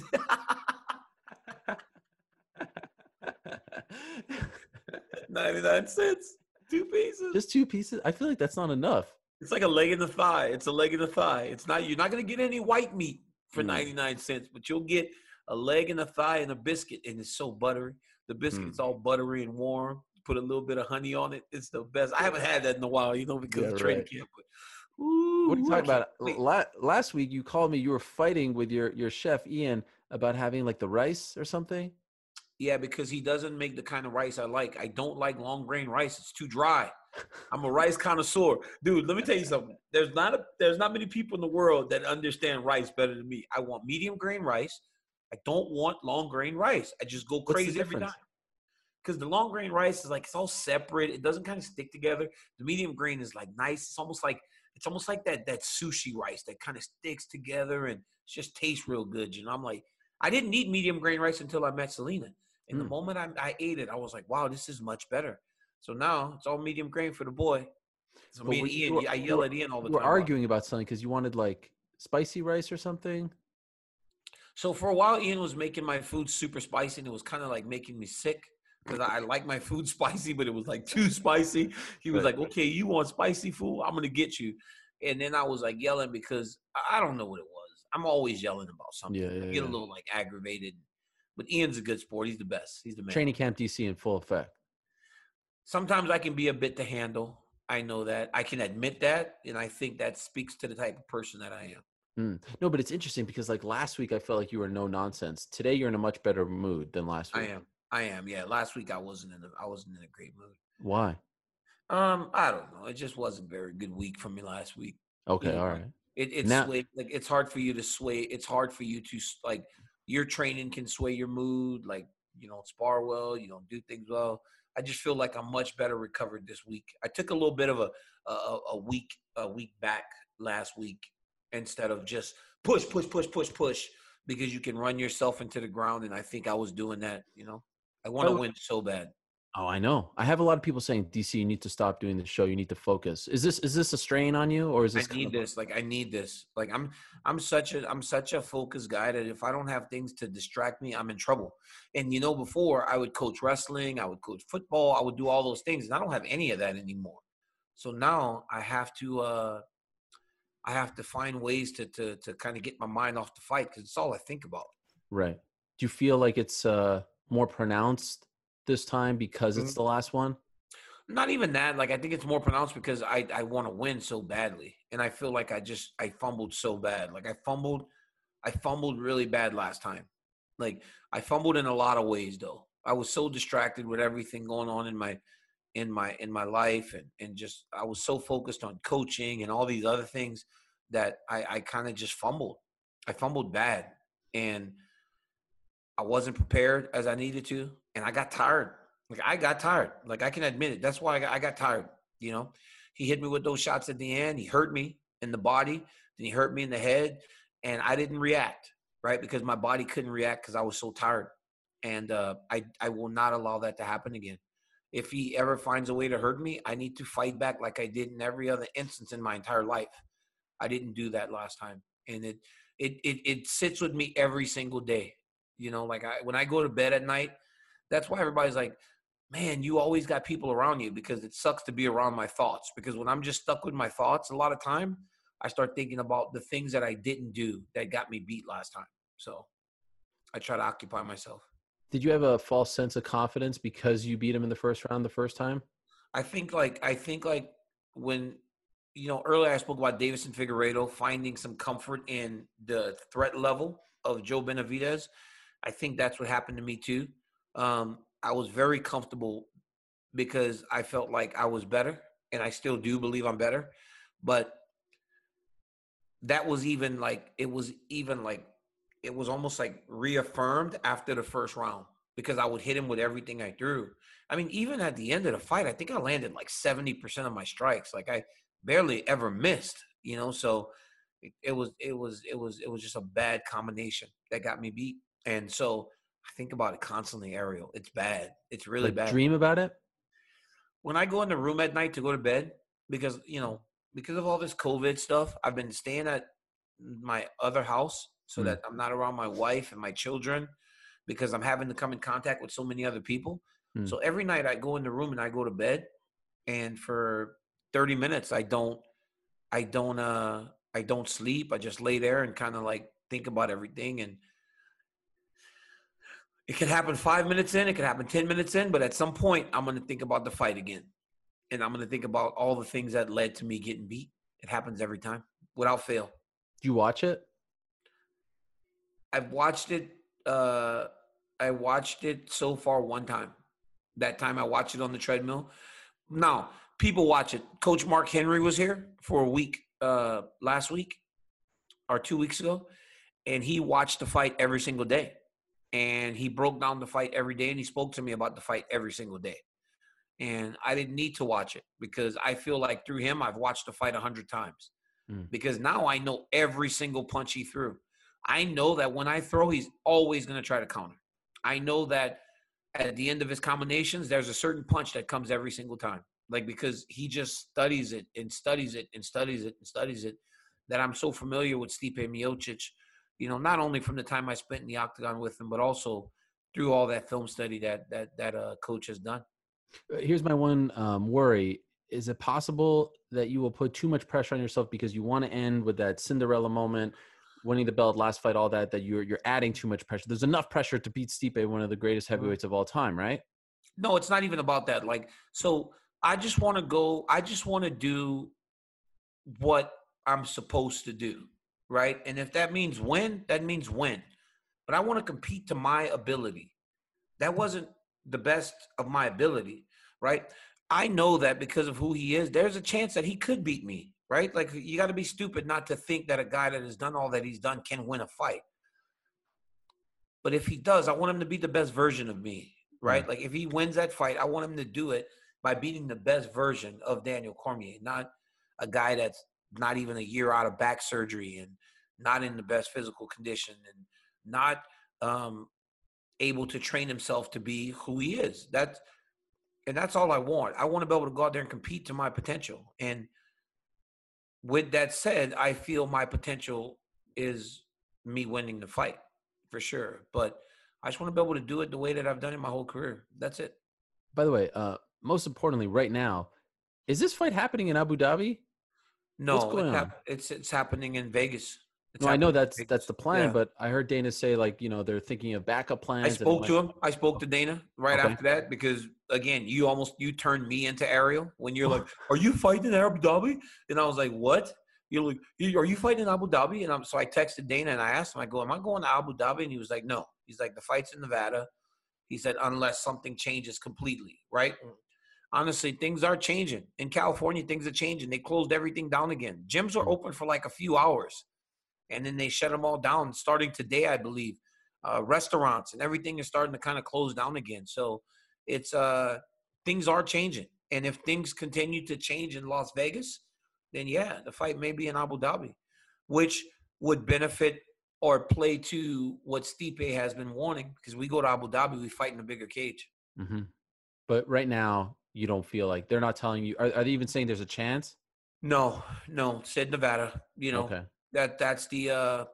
99 cents. 2 pieces. Just 2 pieces? I feel like that's not enough. It's like a leg in the thigh. It's a leg in the thigh. You're not going to get any white meat for 99 cents, but you'll get a leg in the thigh and a biscuit, and it's so buttery. The biscuit's all buttery and warm. Put a little bit of honey on it. It's the best. I haven't had that in a while, because of training camp. But, what are you talking about? Last week, you called me. You were fighting with your chef, Ian, about having like the rice or something. Yeah, because he doesn't make the kind of rice I like. I don't like long grain rice. It's too dry. I'm a rice connoisseur. Dude, let me tell you something. There's not many people in the world that understand rice better than me. I want medium grain rice. I don't want long grain rice. I just go crazy every time. Because the long grain rice is like, it's all separate. It doesn't kind of stick together. The medium grain is like nice. It's almost like that sushi rice that kind of sticks together and just tastes real good. I'm like, I didn't eat medium grain rice until I met Selena. And the moment I ate it, I was like, wow, this is much better. So now it's all medium grain for the boy. So me and Ian, I yell at Ian all the time. We're arguing about something because you wanted like spicy rice or something. So for a while, Ian was making my food super spicy, and it was kind of like making me sick because I like my food spicy, but it was like too spicy. He was like, "Okay, you want spicy food? I'm gonna get you." And then I was like yelling because I don't know what it was. I'm always yelling about something. I get a little like aggravated. But Ian's a good sport. He's the best. He's the man. Training Camp DC in full effect. Sometimes I can be a bit to handle. I know that. I can admit that, and I think that speaks to the type of person that I am. No, but it's interesting because like last week I felt like you were no nonsense. Today you're in a much better mood than last week. I am. Yeah, last week I wasn't in a great mood. Why? I don't know. It just wasn't a very good week for me last week. Okay, all right. It's hard for you to sway. It's hard for you to like your training can sway your mood. Like you don't spar well, you don't do things well. I just feel like I'm much better recovered this week. I took a little bit of a week back last week instead of just push because you can run yourself into the ground. And I think I was doing that. I want to win so bad. Oh, I know. I have a lot of people saying, DC, you need to stop doing the show. You need to focus. Is this a strain on you, or is this? I need this. Like I'm such a focused guy that if I don't have things to distract me, I'm in trouble. And before I would coach wrestling, I would coach football, I would do all those things, and I don't have any of that anymore. So now I have to find ways to kind of get my mind off the fight because it's all I think about. Right. Do you feel like it's more pronounced this time because it's the last one? Not even that. Like I think it's more pronounced because I want to win so badly, and I feel like I fumbled so bad. Like I fumbled really bad last time. Like I fumbled in a lot of ways though. I was so distracted with everything going on in my life, and just I was so focused on coaching and all these other things that I kind of just fumbled. I fumbled bad, and I wasn't prepared as I needed to. And I got tired. I can admit it. That's why I got tired. He hit me with those shots at the end. He hurt me in the body. Then he hurt me in the head. And I didn't react, right? Because my body couldn't react because I was so tired. And I will not allow that to happen again. If he ever finds a way to hurt me, I need to fight back like I did in every other instance in my entire life. I didn't do that last time. And it sits with me every single day. When I go to bed at night, that's why everybody's like, man, you always got people around you, because it sucks to be around my thoughts. Because when I'm just stuck with my thoughts a lot of time, I start thinking about the things that I didn't do that got me beat last time. So I try to occupy myself. Did you have a false sense of confidence because you beat him in the first round the first time? I think when, earlier I spoke about Davison Figueiredo finding some comfort in the threat level of Joe Benavidez. I think that's what happened to me too. I was very comfortable because I felt like I was better, and I still do believe I'm better. But that was it was almost like reaffirmed after the first round, because I would hit him with everything I threw. I mean, even at the end of the fight, I think I landed like 70% of my strikes. Like I barely ever missed, so it was just a bad combination that got me beat. And so I think about it constantly, Ariel. It's bad. It's really bad. Dream about it? When I go in the room at night to go to bed, because of all this COVID stuff, I've been staying at my other house so that I'm not around my wife and my children, because I'm having to come in contact with so many other people. So every night I go in the room and I go to bed, and for 30 minutes I don't sleep. I just lay there and kind of like think about everything. And it could happen 5 minutes in, it could happen 10 minutes in, but at some point I'm going to think about the fight again. And I'm going to think about all the things that led to me getting beat. It happens every time without fail. Do you watch it? I've watched it. I watched it so far one time. That time I watched it on the treadmill. Now, people watch it. Coach Mark Henry was here for a week last week or 2 weeks ago, and he watched the fight every single day. And he broke down the fight every day, and he spoke to me about the fight every single day. And I didn't need to watch it, because I feel like through him, I've watched the fight 100 times. Because now I know every single punch he threw. I know that when I throw, he's always going to try to counter. I know that at the end of his combinations, there's a certain punch that comes every single time. like because he just studies it and studies it and studies it and studies it, that I'm so familiar with Stipe Miocic, you know, not only from the time I spent in the octagon with him, but also through all that film study that coach has done. Here's my one worry. Is it possible that you will put too much pressure on yourself because you want to end with that Cinderella moment, winning the belt, last fight, all that, that you're adding too much pressure? There's enough pressure to beat Stipe, one of the greatest heavyweights of all time, right? No, it's not even about that. Like, so I just want to do what I'm supposed to do, right? And if that means win, that means win. But I want to compete to my ability. That wasn't the best of my ability, right? I know that because of who he is, there's a chance that he could beat me, right? Like, you got to be stupid not to think that a guy that has done all that he's done can win a fight. But if he does, I want him to be the best version of me, right? Like, if he wins that fight, I want him to do it by beating the best version of Daniel Cormier, not a guy that's not even a year out of back surgery and not in the best physical condition and not able to train himself to be who he is. That's all I want. I want to be able to go out there and compete to my potential. And with that said, I feel my potential is me winning the fight for sure. But I just want to be able to do it the way that I've done it my whole career. That's it. By the way, most importantly, right now, is this fight happening in Abu Dhabi? No, what's going on? It's happening in Vegas. No, I know that's the plan, but I heard Dana say, like, you know, they're thinking of backup plans. I spoke to him. I spoke to Dana right after that because, again, you turned me into Ariel when you're like, "Are you fighting in Abu Dhabi?" And I was like, "What?" You're like, "Are you fighting in Abu Dhabi?" And so I texted Dana and I asked him, I go, "Am I going to Abu Dhabi?" And he was like, "No." He's like, "The fight's in Nevada." He said, "Unless something changes completely," right? Honestly, things are changing. In California, things are changing. They closed everything down again. Gyms are open for like a few hours, and then they shut them all down starting today, I believe. Restaurants and everything is starting to kind of close down again. So it's things are changing. And if things continue to change in Las Vegas, then yeah, the fight may be in Abu Dhabi, which would benefit or play to what Stipe has been wanting, because we go to Abu Dhabi, we fight in a bigger cage. Mm-hmm. But right now, you don't feel like they're not telling you. Are they even saying there's a chance? No, said Nevada. You know, okay. That's the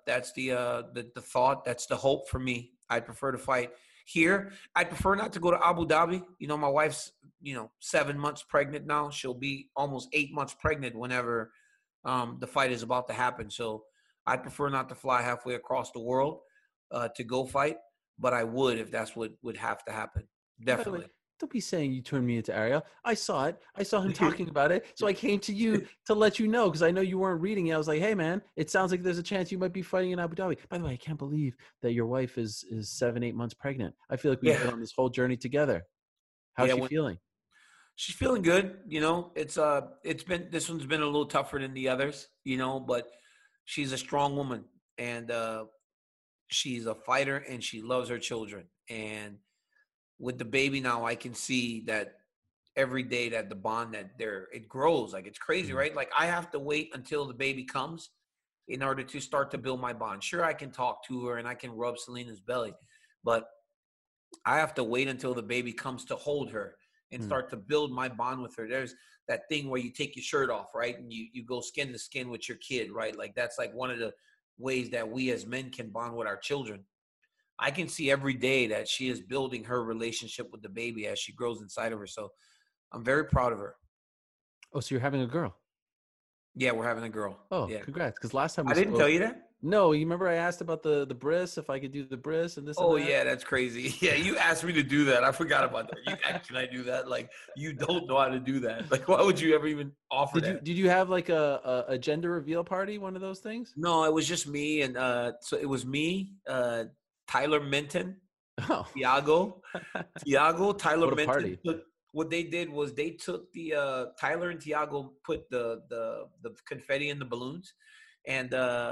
thought. That's the hope for me. I prefer to fight here. I prefer not to go to Abu Dhabi. You know, my wife's 7 months pregnant now. She'll be almost 8 months pregnant whenever the fight is about to happen. So I prefer not to fly halfway across the world to go fight. But I would if that's what would have to happen. Definitely. Don't be saying you turned me into Ariel. I saw it. I saw him talking about it. So I came to you to let you know, because I know you weren't reading it. I was like, hey, man, it sounds like there's a chance you might be fighting in Abu Dhabi. By the way, I can't believe that your wife is 7-8 months pregnant. I feel like we've been on this whole journey together. How's she feeling? She's feeling good. You know, this one's been a little tougher than the others, but she's a strong woman, and she's a fighter, and she loves her children. And with the baby now, I can see that every day that the bond it grows. Like, it's crazy, right? Like, I have to wait until the baby comes in order to start to build my bond. Sure, I can talk to her and I can rub Selena's belly, but I have to wait until the baby comes to hold her and start to build my bond with her. There's that thing where you take your shirt off, right? And you go skin to skin with your kid, right? Like, that's like one of the ways that we as men can bond with our children. I can see every day that she is building her relationship with the baby as she grows inside of her. So I'm very proud of her. Oh, so you're having a girl? Yeah, we're having a girl. Oh, yeah. Congrats. Because last time I didn't tell you that? No, you remember I asked about the bris, if I could do the bris and this and that? Yeah, that's crazy. Yeah, you asked me to do that. I forgot about that. You asked, can I do that? Like, you don't know how to do that. Like, why would you ever even offer that? Did you have like a gender reveal party, one of those things? No, it was just me. And so it was me, Tyler Minton, Tiago, Tyler Minton. What they did was they took the Tyler and Tiago put the confetti in the balloons, and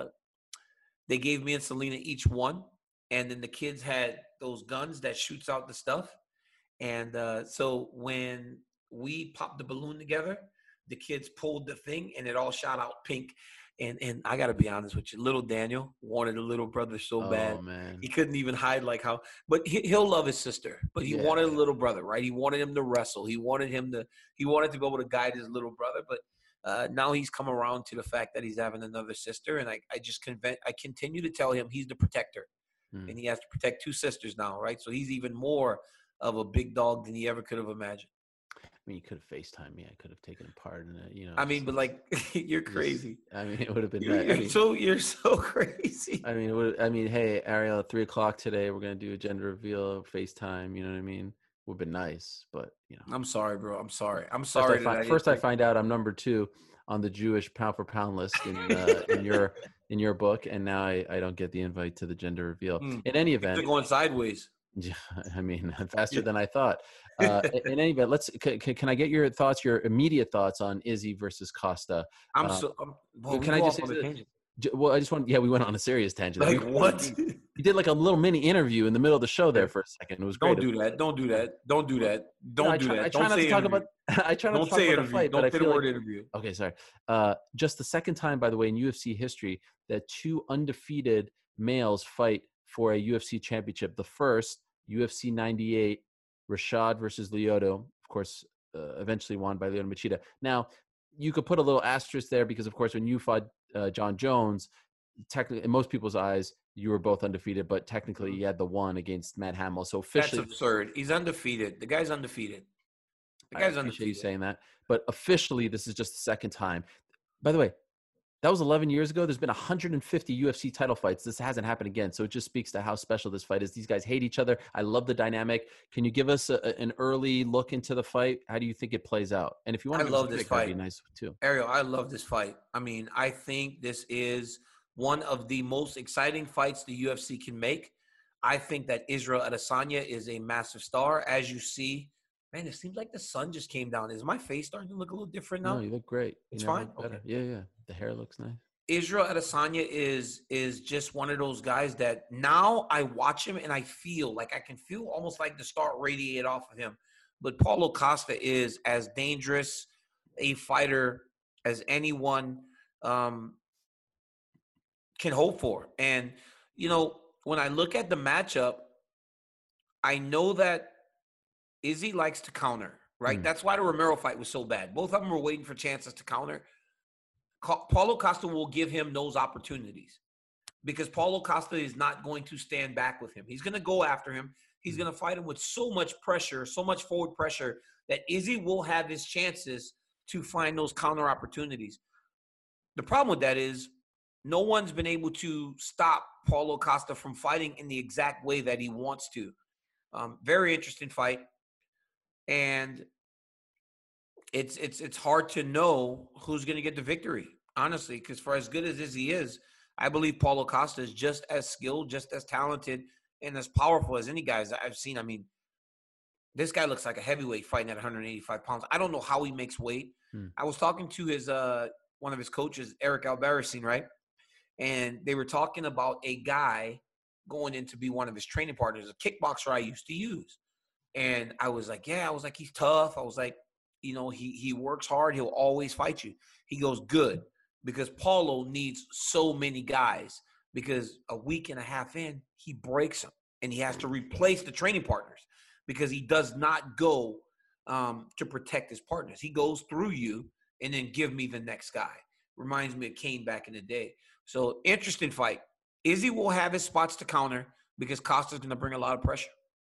they gave me and Selena each one, and then the kids had those guns that shoots out the stuff. And so when we popped the balloon together, the kids pulled the thing and it all shot out pink. And I got to be honest with you, little Daniel wanted a little brother so bad. Man. He couldn't even hide like how. But he'll love his sister. But he wanted a little brother, right? He wanted him to wrestle. He wanted to be able to guide his little brother. But now he's come around to the fact that he's having another sister, and I continue to tell him he's the protector, and he has to protect two sisters now, right? So he's even more of a big dog than he ever could have imagined. I mean, you could have FaceTimed me. I could have taken part in it, I mean, but like, you're crazy. It would have been. You're so crazy. Hey, Ariel, at 3:00 today, we're gonna do a gender reveal, FaceTime. You know what I mean? Would have been nice, but I'm sorry, bro. I'm sorry. First, I find out I'm number 2 on the Jewish pound for pound list in your book, and now I don't get the invite to the gender reveal. In any event, they're going sideways. Yeah, I mean, faster than I thought. In any event, can I get your thoughts, your immediate thoughts on Izzy versus Costa? Can I just say well, I just want. Yeah, we went on a serious tangent. Like what? You did like a little mini interview in the middle of the show there for a second. It was great. Don't do that. Don't do that. I try not to talk about the fight, but I feel like interview. Okay, sorry. Just the second time, by the way, in UFC history, that 2 undefeated males fight for a UFC championship. The first, UFC 98, Rashad versus Lyoto, of course, eventually won by Lyoto Machida. Now, you could put a little asterisk there because, of course, when you fought John Jones, technically, in most people's eyes, you were both undefeated, but technically you had the one against Matt Hamill. So officially, that's absurd. He's undefeated. The guy's undefeated. I appreciate you saying that, but officially, this is just the second time. By the way, that was 11 years ago. There's been 150 UFC title fights. This hasn't happened again. So it just speaks to how special this fight is. These guys hate each other. I love the dynamic. Can you give us an early look into the fight? How do you think it plays out? And if you want to, I love this fight. That'd be nice too. Ariel, I love this fight. I mean, I think this is one of the most exciting fights the UFC can make. I think that Israel Adesanya is a massive star. As you see, man, it seems like the sun just came down. Is my face starting to look a little different now? No, you look great. It's fine? Okay. Yeah. The hair looks nice. Israel Adesanya is just one of those guys that now I watch him and I feel like I can feel almost like the start radiate off of him. But Paulo Costa is as dangerous a fighter as anyone can hope for. And, when I look at the matchup, I know that Izzy likes to counter, right? That's why the Romero fight was so bad. Both of them were waiting for chances to counter. Paulo Costa will give him those opportunities because Paulo Costa is not going to stand back with him. He's going to go after him. He's going to fight him with so much pressure, so much forward pressure that Izzy will have his chances to find those counter opportunities. The problem with that is no one's been able to stop Paulo Costa from fighting in the exact way that he wants to. Very interesting fight. And it's hard to know who's going to get the victory, honestly, because for as good as Izzy is, I believe Paulo Costa is just as skilled, just as talented, and as powerful as any guys I've seen. I mean, this guy looks like a heavyweight fighting at 185 pounds. I don't know how he makes weight. I was talking to his one of his coaches, Eric Albarracin, right? And they were talking about a guy going in to be one of his training partners, a kickboxer I used to use. And I was like, he's tough. I was like, he works hard. He'll always fight you. He goes, good, because Paulo needs so many guys because a week and a half in, he breaks them and he has to replace the training partners because he does not go to protect his partners. He goes through you and then give me the next guy. Reminds me of Kane back in the day. So interesting fight. Izzy will have his spots to counter because Costa's going to bring a lot of pressure.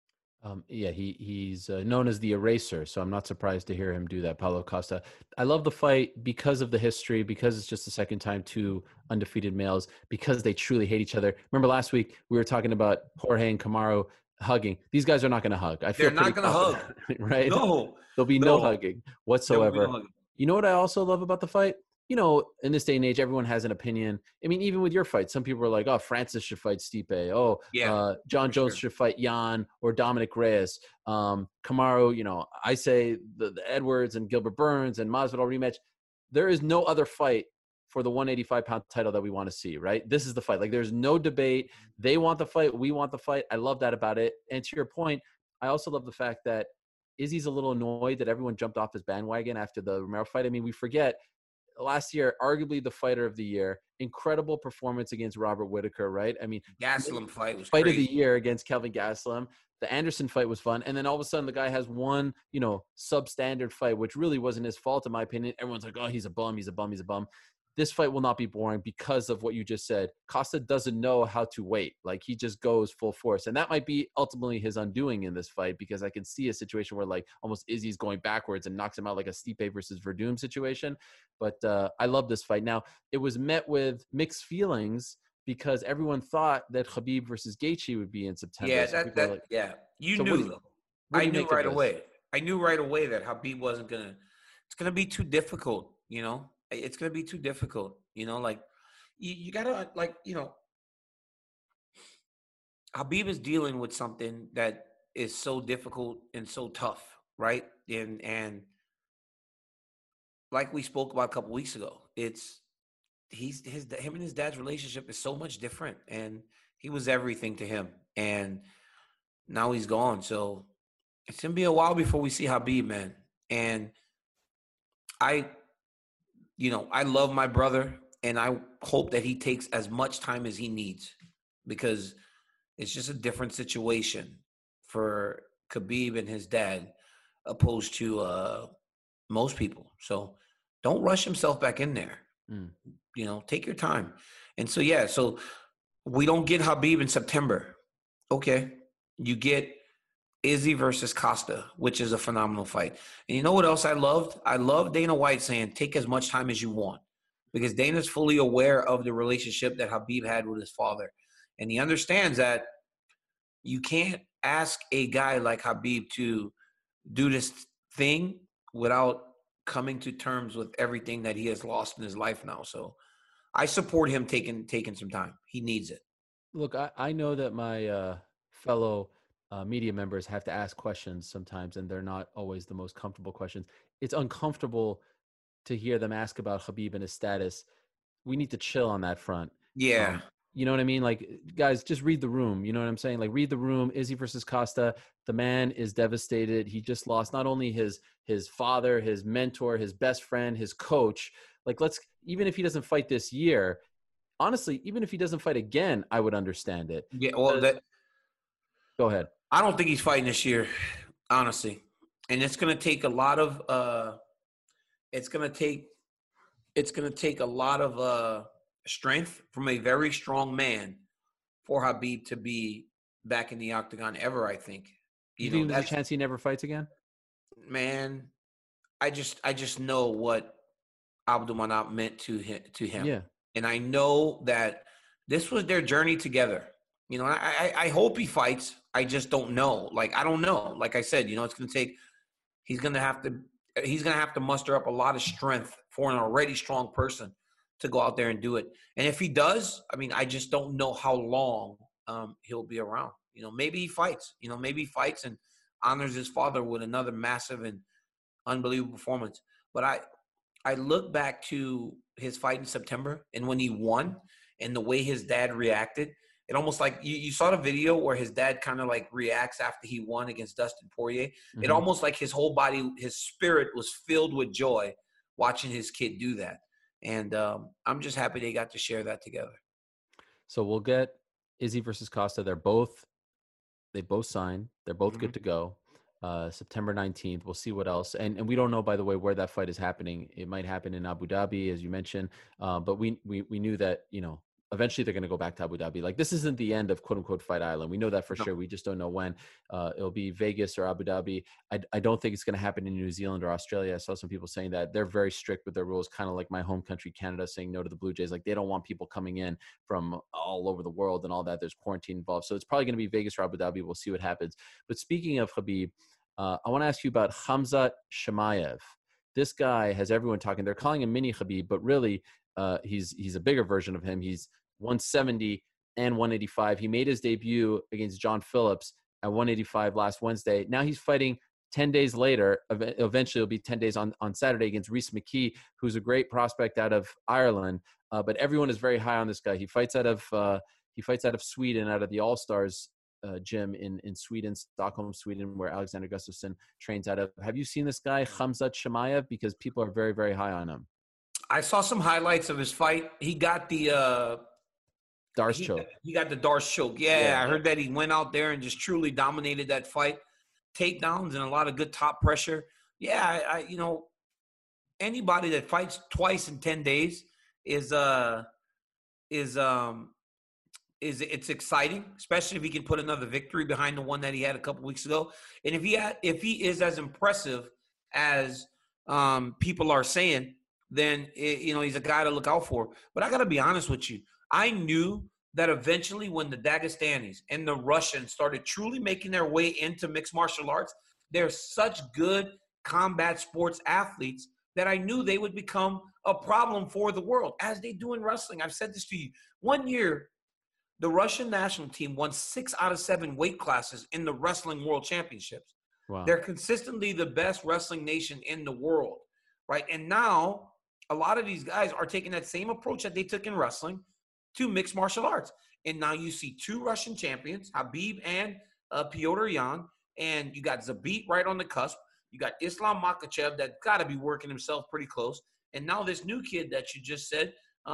He's known as the eraser, so I'm not surprised to hear him do that, Paulo Costa. I love the fight because of the history, because it's just the second time 2 undefeated males, because they truly hate each other. Remember last week we were talking about Jorge and Kamaru hugging. These guys are not going to hug. They're not going to hug, right? No, there'll be no hugging whatsoever. No hugging. You know what I also love about the fight? In this day and age, everyone has an opinion. I mean, even with your fight, some people are like, oh, Francis should fight Stipe. Oh, John Jones should fight Jan or Dominic Reyes. Kamaru, I say the Edwards and Gilbert Burns and Masvidal rematch. There is no other fight for the 185-pound title that we want to see, right? This is the fight. Like, there's no debate. They want the fight. We want the fight. I love that about it. And to your point, I also love the fact that Izzy's a little annoyed that everyone jumped off his bandwagon after the Romero fight. I mean, we forget last year, arguably the fighter of the year. Incredible performance against Robert Whittaker, right? I mean, Gastelum fight was fight crazy. of the year against Kelvin Gastelum. The Anderson fight was fun. And then all of a sudden the guy has one, substandard fight, which really wasn't his fault, in my opinion. Everyone's like, oh, he's a bum. This fight will not be boring because of what you just said. Costa doesn't know how to wait. Like, he just goes full force. And that might be ultimately his undoing in this fight, because I can see a situation where like almost Izzy's going backwards and knocks him out like a Stipe versus Verdum situation. But I love this fight. Now, it was met with mixed feelings because everyone thought that Khabib versus Gaethje would be in September. Yeah, You knew though. I knew right away. I knew right away that Khabib wasn't gonna. It's gonna be too difficult. It's gonna be too difficult. Like you gotta Khabib is dealing with something that is so difficult and so tough, right? And like we spoke about a couple weeks ago, him and his dad's relationship is so much different, and he was everything to him, and now he's gone. So it's gonna be a while before we see Khabib, man. And I love my brother, and I hope that he takes as much time as he needs, because it's just a different situation for Khabib and his dad opposed to most people. So don't rush himself back in there. Take your time. And so we don't get Khabib in September. Okay. You get Izzy versus Costa, which is a phenomenal fight. And you know what else I loved? I love Dana White saying, take as much time as you want, because Dana's fully aware of the relationship that Khabib had with his father. And he understands that you can't ask a guy like Khabib to do this thing without coming to terms with everything that he has lost in his life now. So I support him taking some time. He needs it. Look, I know that my fellow media members have to ask questions sometimes, and they're not always the most comfortable questions. It's uncomfortable to hear them ask about Khabib and his status. We need to chill on that front. Yeah. You know what I mean? Like, guys, just read the room. You know what I'm saying? Like, read the room. Izzy versus Costa. The man is devastated. He just lost not only his father, his mentor, his best friend, his coach. Like, even if he doesn't fight this year, honestly, even if he doesn't fight again, I would understand it. Yeah. Well, go ahead. I don't think he's fighting this year, honestly. And it's going to take a lot of strength from a very strong man for Khabib to be back in the octagon ever, I think. You think there's a chance he never fights again? Man, I just know what Abdulmanap meant to him. Yeah. And I know that this was their journey together. I hope he fights. I just don't know. Like, I don't know. Like I said, it's going to take – he's going to have to muster up a lot of strength for an already strong person to go out there and do it. And if he does, I mean, I just don't know how long he'll be around. Maybe he fights. Maybe he fights and honors his father with another massive and unbelievable performance. But I look back to his fight in September, and when he won and the way his dad reacted, it almost like you saw the video where his dad kind of like reacts after he won against Dustin Poirier. Mm-hmm. It almost like his whole body, his spirit was filled with joy watching his kid do that. And I'm just happy they got to share that together. So we'll get Izzy versus Costa. They both signed. They're both Mm-hmm. good to go. September 19th. We'll see what else. And we don't know, by the way, where that fight is happening. It might happen in Abu Dhabi, as you mentioned. But we knew that, eventually they're going to go back to Abu Dhabi. Like, this isn't the end of quote unquote Fight Island. We know that for sure. We just don't know when. It'll be Vegas or Abu Dhabi. I don't think it's going to happen in New Zealand or Australia. I saw some people saying that they're very strict with their rules, kind of like my home country, Canada, saying no to the Blue Jays. Like, they don't want people coming in from all over the world and all that. There's quarantine involved. So it's probably going to be Vegas or Abu Dhabi. We'll see what happens. But speaking of Khabib, I want to ask you about Khamzat Chimaev. This guy has everyone talking. They're calling him mini Khabib, but really he's a bigger version of him. He's 170 and 185. He made his debut against John Phillips at 185 last Wednesday. Now he's fighting 10 days later. Eventually it'll be 10 days on Saturday against Rhys McKee, who's a great prospect out of Ireland. But everyone is very high on this guy. He fights out of Sweden, out of the All-Stars gym in Sweden, Stockholm, Sweden, where Alexander Gustafsson trains out of. Have you seen this guy, Khamzat Chimaev? Because people are very, very high on him. I saw some highlights of his fight. He got the Darce choke. He got the Darce choke. Yeah, I heard that he went out there and just truly dominated that fight. Takedowns and a lot of good top pressure. Yeah, I anybody that fights twice in 10 days is it's exciting, especially if he can put another victory behind the one that he had a couple weeks ago. And if he is as impressive as people are saying, then he's a guy to look out for. But I got to be honest with you. I knew that eventually when the Dagestanis and the Russians started truly making their way into mixed martial arts, they're such good combat sports athletes that I knew they would become a problem for the world, as they do in wrestling. I've said this to you. One year, the Russian national team won 6 out of 7 weight classes in the Wrestling World Championships. Wow. They're consistently the best wrestling nation in the world, right? And now a lot of these guys are taking that same approach that they took in wrestling to mixed martial arts. And now you see 2 Russian champions, Khabib and Petr Yan, and you got Zabit right on the cusp. You got Islam Makhachev that got to be working himself pretty close. And now this new kid that you just said,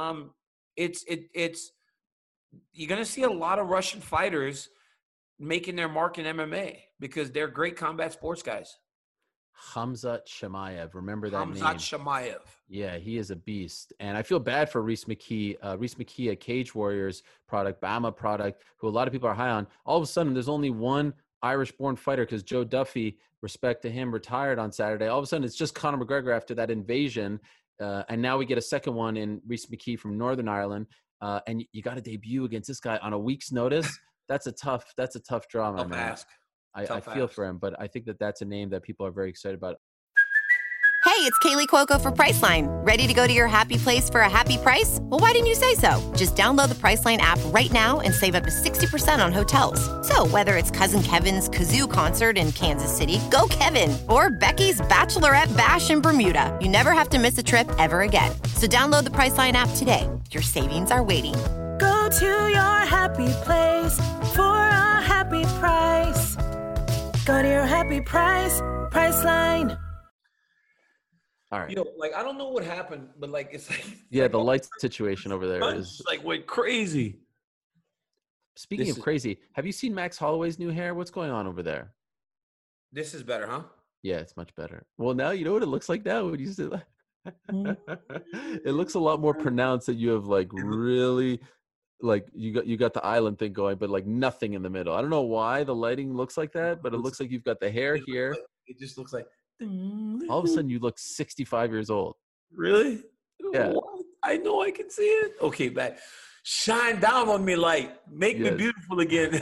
it's you're going to see a lot of Russian fighters making their mark in MMA because they're great combat sports guys. Khamzat Chimaev. Remember that name? Khamzat Chimaev. Yeah, he is a beast. And I feel bad for Reese McKee. Reese McKee, a Cage Warriors product, Bama product, who a lot of people are high on. All of a sudden, there's only one Irish-born fighter because Joe Duffy, respect to him, retired on Saturday. All of a sudden, it's just Conor McGregor after that invasion. And now we get a second one in Reese McKee from Northern Ireland. And you got to debut against this guy on a week's notice. That's a tough draw, my man. I feel for him, but I think that's a name that people are very excited about. Hey, it's Kaylee Cuoco for Priceline. Ready to go to your happy place for a happy price? Well, why didn't you say so? Just download the Priceline app right now and save up to 60% on hotels. So whether it's Cousin Kevin's Kazoo Concert in Kansas City, go Kevin, or Becky's Bachelorette Bash in Bermuda, you never have to miss a trip ever again. So download the Priceline app today. Your savings are waiting. Go to your happy place for a happy price. Go to your happy price, Priceline. All right. I don't know what happened, but it's like the lights situation over there is went crazy. Speaking of crazy, have you seen Max Holloway's new hair? What's going on over there? This is better, huh? Yeah, it's much better. Well, now you know what it looks like now when you see that. It looks a lot more pronounced that you have really you got the island thing going, but nothing in the middle. I don't know why the lighting looks like that, but it looks like you've got the hair here. It just looks like all of a sudden you look 65 years old. Really? Yeah. What? I know I can see it. Okay, back. Shine down on me, light. Make me beautiful again.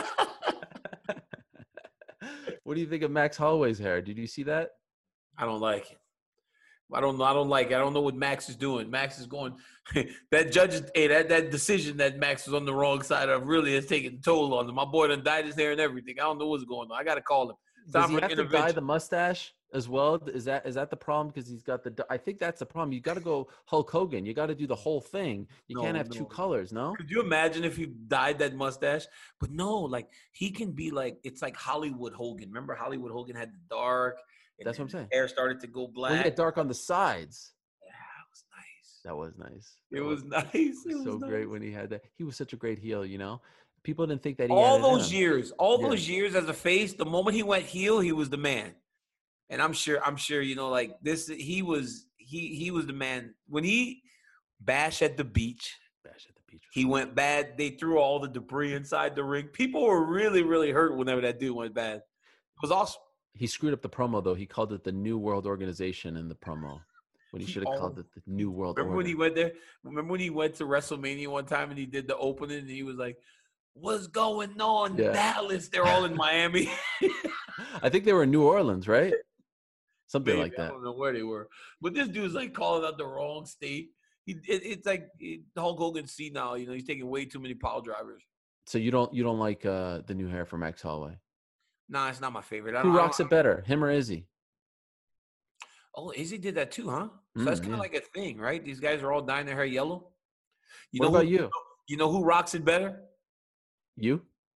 What do you think of Max Holloway's hair? Did you see that? I don't like it. I don't like it. I don't know what Max is doing. Max is going that judge, that decision that Max was on the wrong side of really is taking a toll on him. My boy done dyed his hair and everything. I don't know what's going on. I gotta call him. Does he have to dye the mustache as well? Is that the problem? Because he's got I think that's the problem. You got to go Hulk Hogan. You got to do the whole thing. You can't have 2 colors. No. Could you imagine if he dyed that mustache? But no, he can be it's like Hollywood Hogan. Remember Hollywood Hogan had the dark. That's what I'm saying. Hair started to go black. Well, he had dark on the sides. Yeah, it was nice. That was nice. It was nice. It was so great when he had that. He was such a great heel, People didn't think that he all those years as a face, the moment he went heel, he was the man. And I'm sure, this, he was the man. When he Bash at the Beach, he went bad. They threw all the debris inside the ring. People were really, really hurt whenever that dude went bad. It was awesome. He screwed up the promo, though. He called it the New World Organization in the promo when he should have called it the New World Order. Remember when he went there? Remember when he went to WrestleMania one time and he did the opening and he was like, "What's going on, Dallas?" They're all in Miami. I think they were in New Orleans, right? Something like that. I don't know where they were. But this dude's calling out the wrong state. It's like Hulk Hogan senile. He's taking way too many pile drivers. So you don't like the new hair for Max Holloway? Nah, it's not my favorite. Who rocks it better, him or Izzy? Oh, Izzy did that too, huh? So that's kind of like a thing, right? These guys are all dyeing their hair yellow. What about you? You know who rocks it better? You?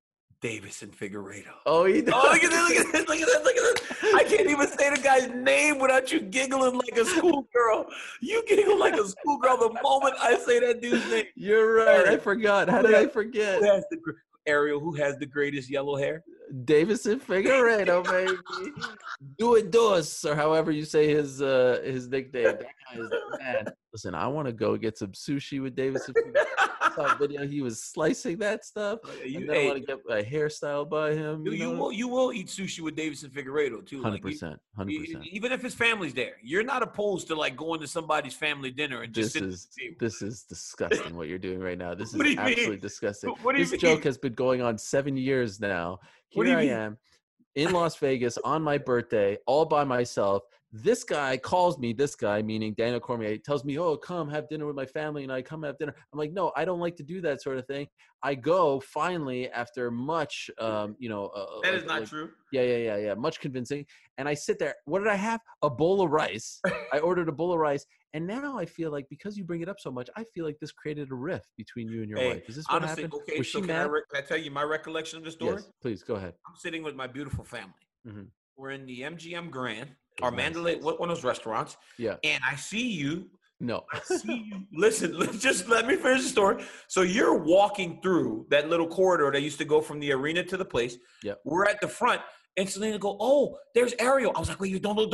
Davis and Figueiredo. Oh, he does. Oh, look at that. I can't even say the guy's name without you giggling like a schoolgirl. You giggle like a schoolgirl the moment I say that dude's name. You're right. I forgot. How did I forget? Ariel, who has the greatest yellow hair? Davis and Figueiredo, baby. Do it, dos, or however you say his nickname. That guy is man. Listen, I want to go get some sushi with Davis and Figueiredo. I saw a video he was slicing that stuff. And then I want to get a hairstyle by him. You will eat sushi with Davis and Figueiredo too. 100%. 100%. Even if his family's there, you're not opposed to like going to somebody's family dinner and just sitting at the table. This is disgusting what you're doing right now. This is What do you absolutely mean? disgusting. What do you This mean? joke has been going on 7 years now. What do you Here I mean? am in Las Vegas on my birthday, all by myself. This guy calls me, this guy, meaning Daniel Cormier, tells me, oh, come have dinner with my family, and I come have dinner. I'm like, no, I don't like to do that sort of thing. I go finally after much, that is not true. Yeah. Much convincing. And I sit there. What did I have? A bowl of rice. I ordered a bowl of rice. And now I feel like because you bring it up so much, I feel like this created a rift between you and your wife. Is this what honestly, happened? okay, Was so she can mad? I tell you my recollection of the story? Yes, please, go ahead. I'm sitting with my beautiful family. Mm-hmm. We're in the MGM Grand or Nice. Mandalay, one of those restaurants. Yeah. And I see you. No. I see you. Listen, just let me finish the story. So you're walking through that little corridor that used to go from the arena to the place. Yeah. We're at the front. And Selena go, oh, there's Ariel. I was like, wait, you don't look.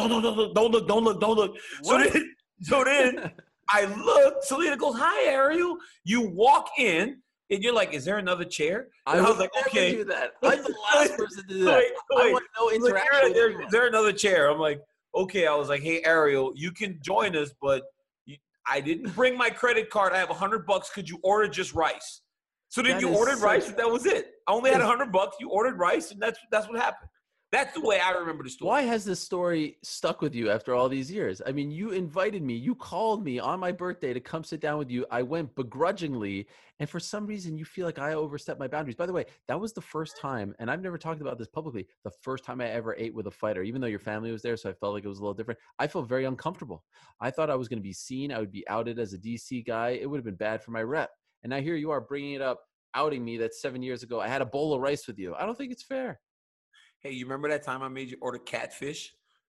So then I look. Selena goes, hi, Ariel. You walk in. And you're like, is there another chair? And I was like, okay. Do that. I'm the last person to do that. I want no interaction. Is there another chair? I'm like, okay. I was like, hey, Ariel, you can join us, but I didn't bring my credit card. I have $100. Could you order just rice? So then you ordered rice, and that was it. I only had $100. You ordered rice, and that's what happened. That's the way I remember the story. Why has this story stuck with you after all these years? I mean, you invited me. You called me on my birthday to come sit down with you. I went begrudgingly. And for some reason, you feel like I overstepped my boundaries. By the way, that was the first time, and I've never talked about this publicly, the first time I ever ate with a fighter, even though your family was there, so I felt like it was a little different. I felt very uncomfortable. I thought I was going to be seen. I would be outed as a DC guy. It would have been bad for my rep. And now here you are bringing it up, outing me that 7 years ago I had a bowl of rice with you. I don't think it's fair. Hey, you remember that time I made you order catfish?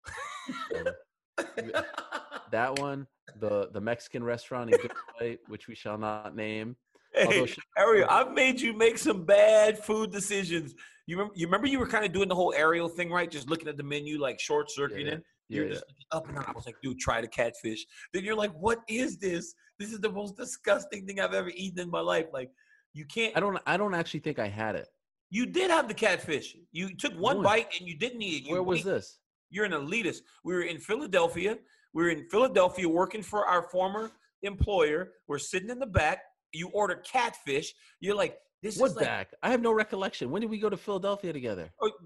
That one, the Mexican restaurant in Goodway, which we shall not name. Hey, Ariel, I've made you make some bad food decisions. You remember you were kind of doing the whole Ariel thing, right? Just looking at the menu, like short-circuiting. You're just looking up and down. I was like, dude, try the catfish. Then you're like, what is this? This is the most disgusting thing I've ever eaten in my life. Like, you can't. I don't actually think I had it. You did have the catfish. You took one bite and you didn't eat it. Where was this? You're an elitist. We were in Philadelphia. We were in Philadelphia working for our former employer. We're sitting in the back. You order catfish. You're like, this what is like, back? I have no recollection. When did we go to Philadelphia together?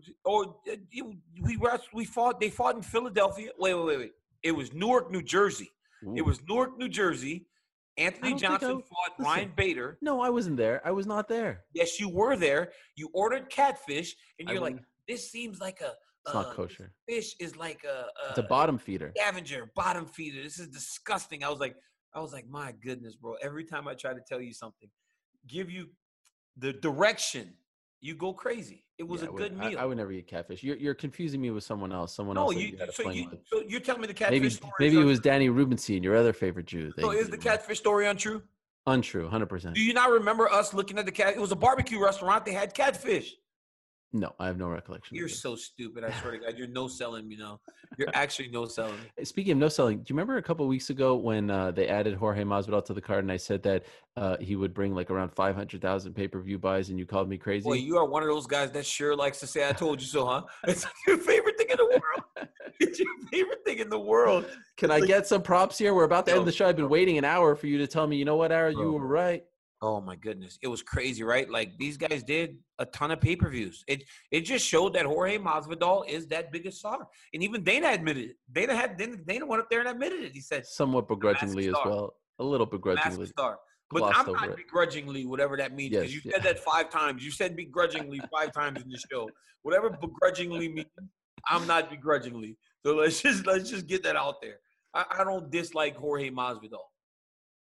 We fought. They fought in Philadelphia. Wait. It was Newark, New Jersey. Ooh. It was Newark, New Jersey. Anthony Johnson fought Ryan Bader. No, I wasn't there. I was not there. Yes, you were there. You ordered catfish, and you're like, this seems like a. It's not kosher. Fish is like it's a bottom feeder. Scavenger, bottom feeder. This is disgusting. I was like, my goodness, bro. Every time I try to tell you something, give you the direction, you go crazy. It was a good meal. I would never eat catfish. You're confusing me with someone else. So you're telling me the catfish story. Maybe it was Danny Rubenstein, your other favorite Jew. So is the catfish story untrue? Untrue, 100%. Do you not remember us looking at the cat? It was a barbecue restaurant. They had catfish. No, I have no recollection. You're so stupid. I swear to God, you're no selling me now. You're actually no selling me. Speaking of no selling, do you remember a couple of weeks ago when they added Jorge Masvidal to the card, and I said that he would bring like around 500,000 pay-per-view buys, and you called me crazy? Boy, you are one of those guys that sure likes to say, I told you so, huh? It's your favorite thing in the world. It's your favorite thing in the world. Can I get some props here? We're about to end the show. I've been waiting an hour for you to tell me, you know what, Aaron, you were right. Oh my goodness. It was crazy, right? Like these guys did a ton of pay-per-views. It just showed that Jorge Masvidal is that biggest star. And even Dana admitted it. Dana went up there and admitted it. He said somewhat begrudgingly as well. A little begrudgingly. Massive star. But I'm not begrudgingly, whatever that means, because you said that 5 times. You said begrudgingly 5 times in the show. Whatever begrudgingly means, I'm not begrudgingly. So let's just get that out there. I don't dislike Jorge Masvidal.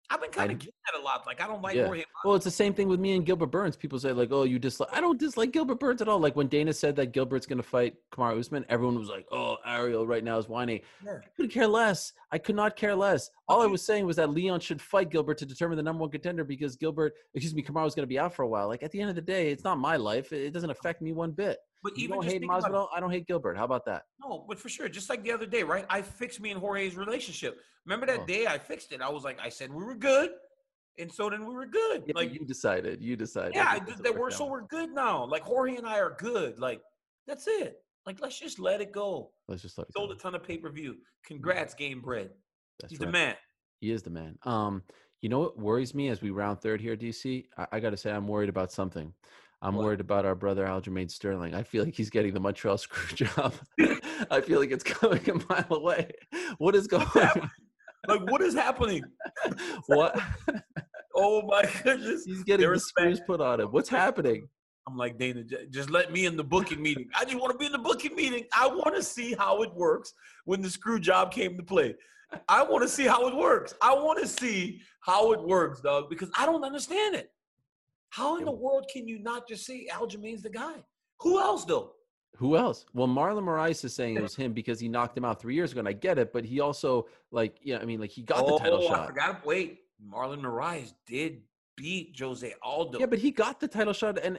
I've been kind of getting that a lot. Like, I don't like Jorge. Well, it's the same thing with me and Gilbert Burns. People say, like, oh, you dislike. I don't dislike Gilbert Burns at all. Like, when Dana said that Gilbert's going to fight Kamaru Usman, everyone was like, oh, Ariel right now is whining. Yeah. I couldn't care less. I could not care less. All I was saying was that Leon should fight Gilbert to determine the number one contender because Kamaru was going to be out for a while. Like, at the end of the day, it's not my life. It doesn't affect me one bit. But you don't hate Masvidal, I don't hate Gilbert. How about that? No, but for sure. Just like the other day, right? I fixed me and Jorge's relationship. Remember that day I fixed it? I said we were good. And so then we were good. Yeah, like you decided. Yeah, so we're good now. Like Jorge and I are good. Like that's it. Like let's just let it go. Sold a ton of pay-per-view. Congrats, Game Bread. He's the man. He is the man. You know what worries me as we round third here, DC? I got to say I'm worried about something. I'm worried about our brother Aljamain Sterling. I feel like he's getting the Montreal screw job. I feel like it's coming a mile away. What is going on? Like, what is happening? What? Oh, my goodness. He's getting the screws put on him. What's happening? I'm like, Dana, just let me in the booking meeting. I just want to be in the booking meeting. I want to see how it works when the screw job came to play. I want to see how it works. I want to see how it works, dog, because I don't understand it. How in the world can you not just say Aljamain's the guy? Who else, though? Who else? Well, Marlon Moraes is saying it was him because he knocked him out 3 years ago, and I get it, but he also, he got the title shot. I forgot. Wait, Marlon Moraes did beat Jose Aldo. Yeah, but he got the title shot, and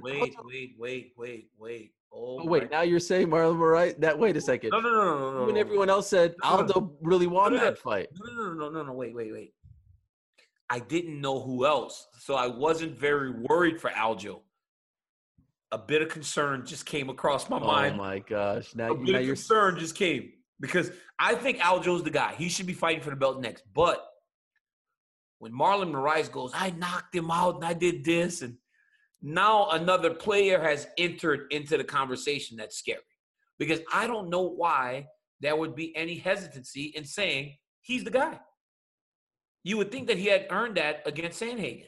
wait. Oh, wait, now you're saying Marlon Moraes? Wait a second. No. When everyone else said Aldo really won that fight. No. Wait. I didn't know who else, so I wasn't very worried for Aljo. A bit of concern just came across my mind. Oh, my gosh. Now your concern just came because I think Aljo's the guy. He should be fighting for the belt next. But when Marlon Moraes goes, I knocked him out and I did this, and now another player has entered into the conversation, that's scary. Because I don't know why there would be any hesitancy in saying he's the guy. You would think that he had earned that against Sandhagen.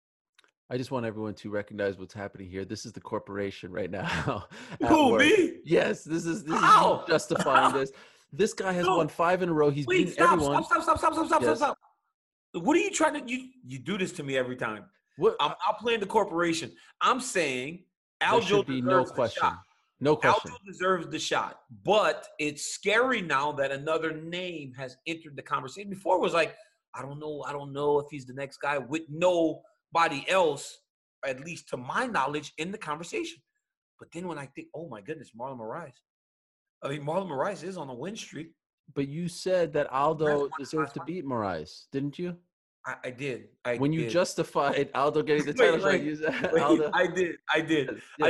I just want everyone to recognize what's happening here. This is the corporation right now. Who, me? Yes, this is justifying this. This guy has won 5 in a row. He's beaten everyone. Stop. What are you trying to you do this to me every time? I'm playing the corporation. I'm saying Aljo deserves the shot. No question. Aljo deserves the shot. But it's scary now that another name has entered the conversation. Before it was like, I don't know if he's the next guy with nobody else, at least to my knowledge, in the conversation. But then when I think, oh my goodness, Marlon Moraes. I mean, Marlon Moraes is on a win streak. But you said that Aldo deserves to beat Moraes, didn't you? I did. When you justified Aldo getting the title shot, you said Aldo. I did. Yeah.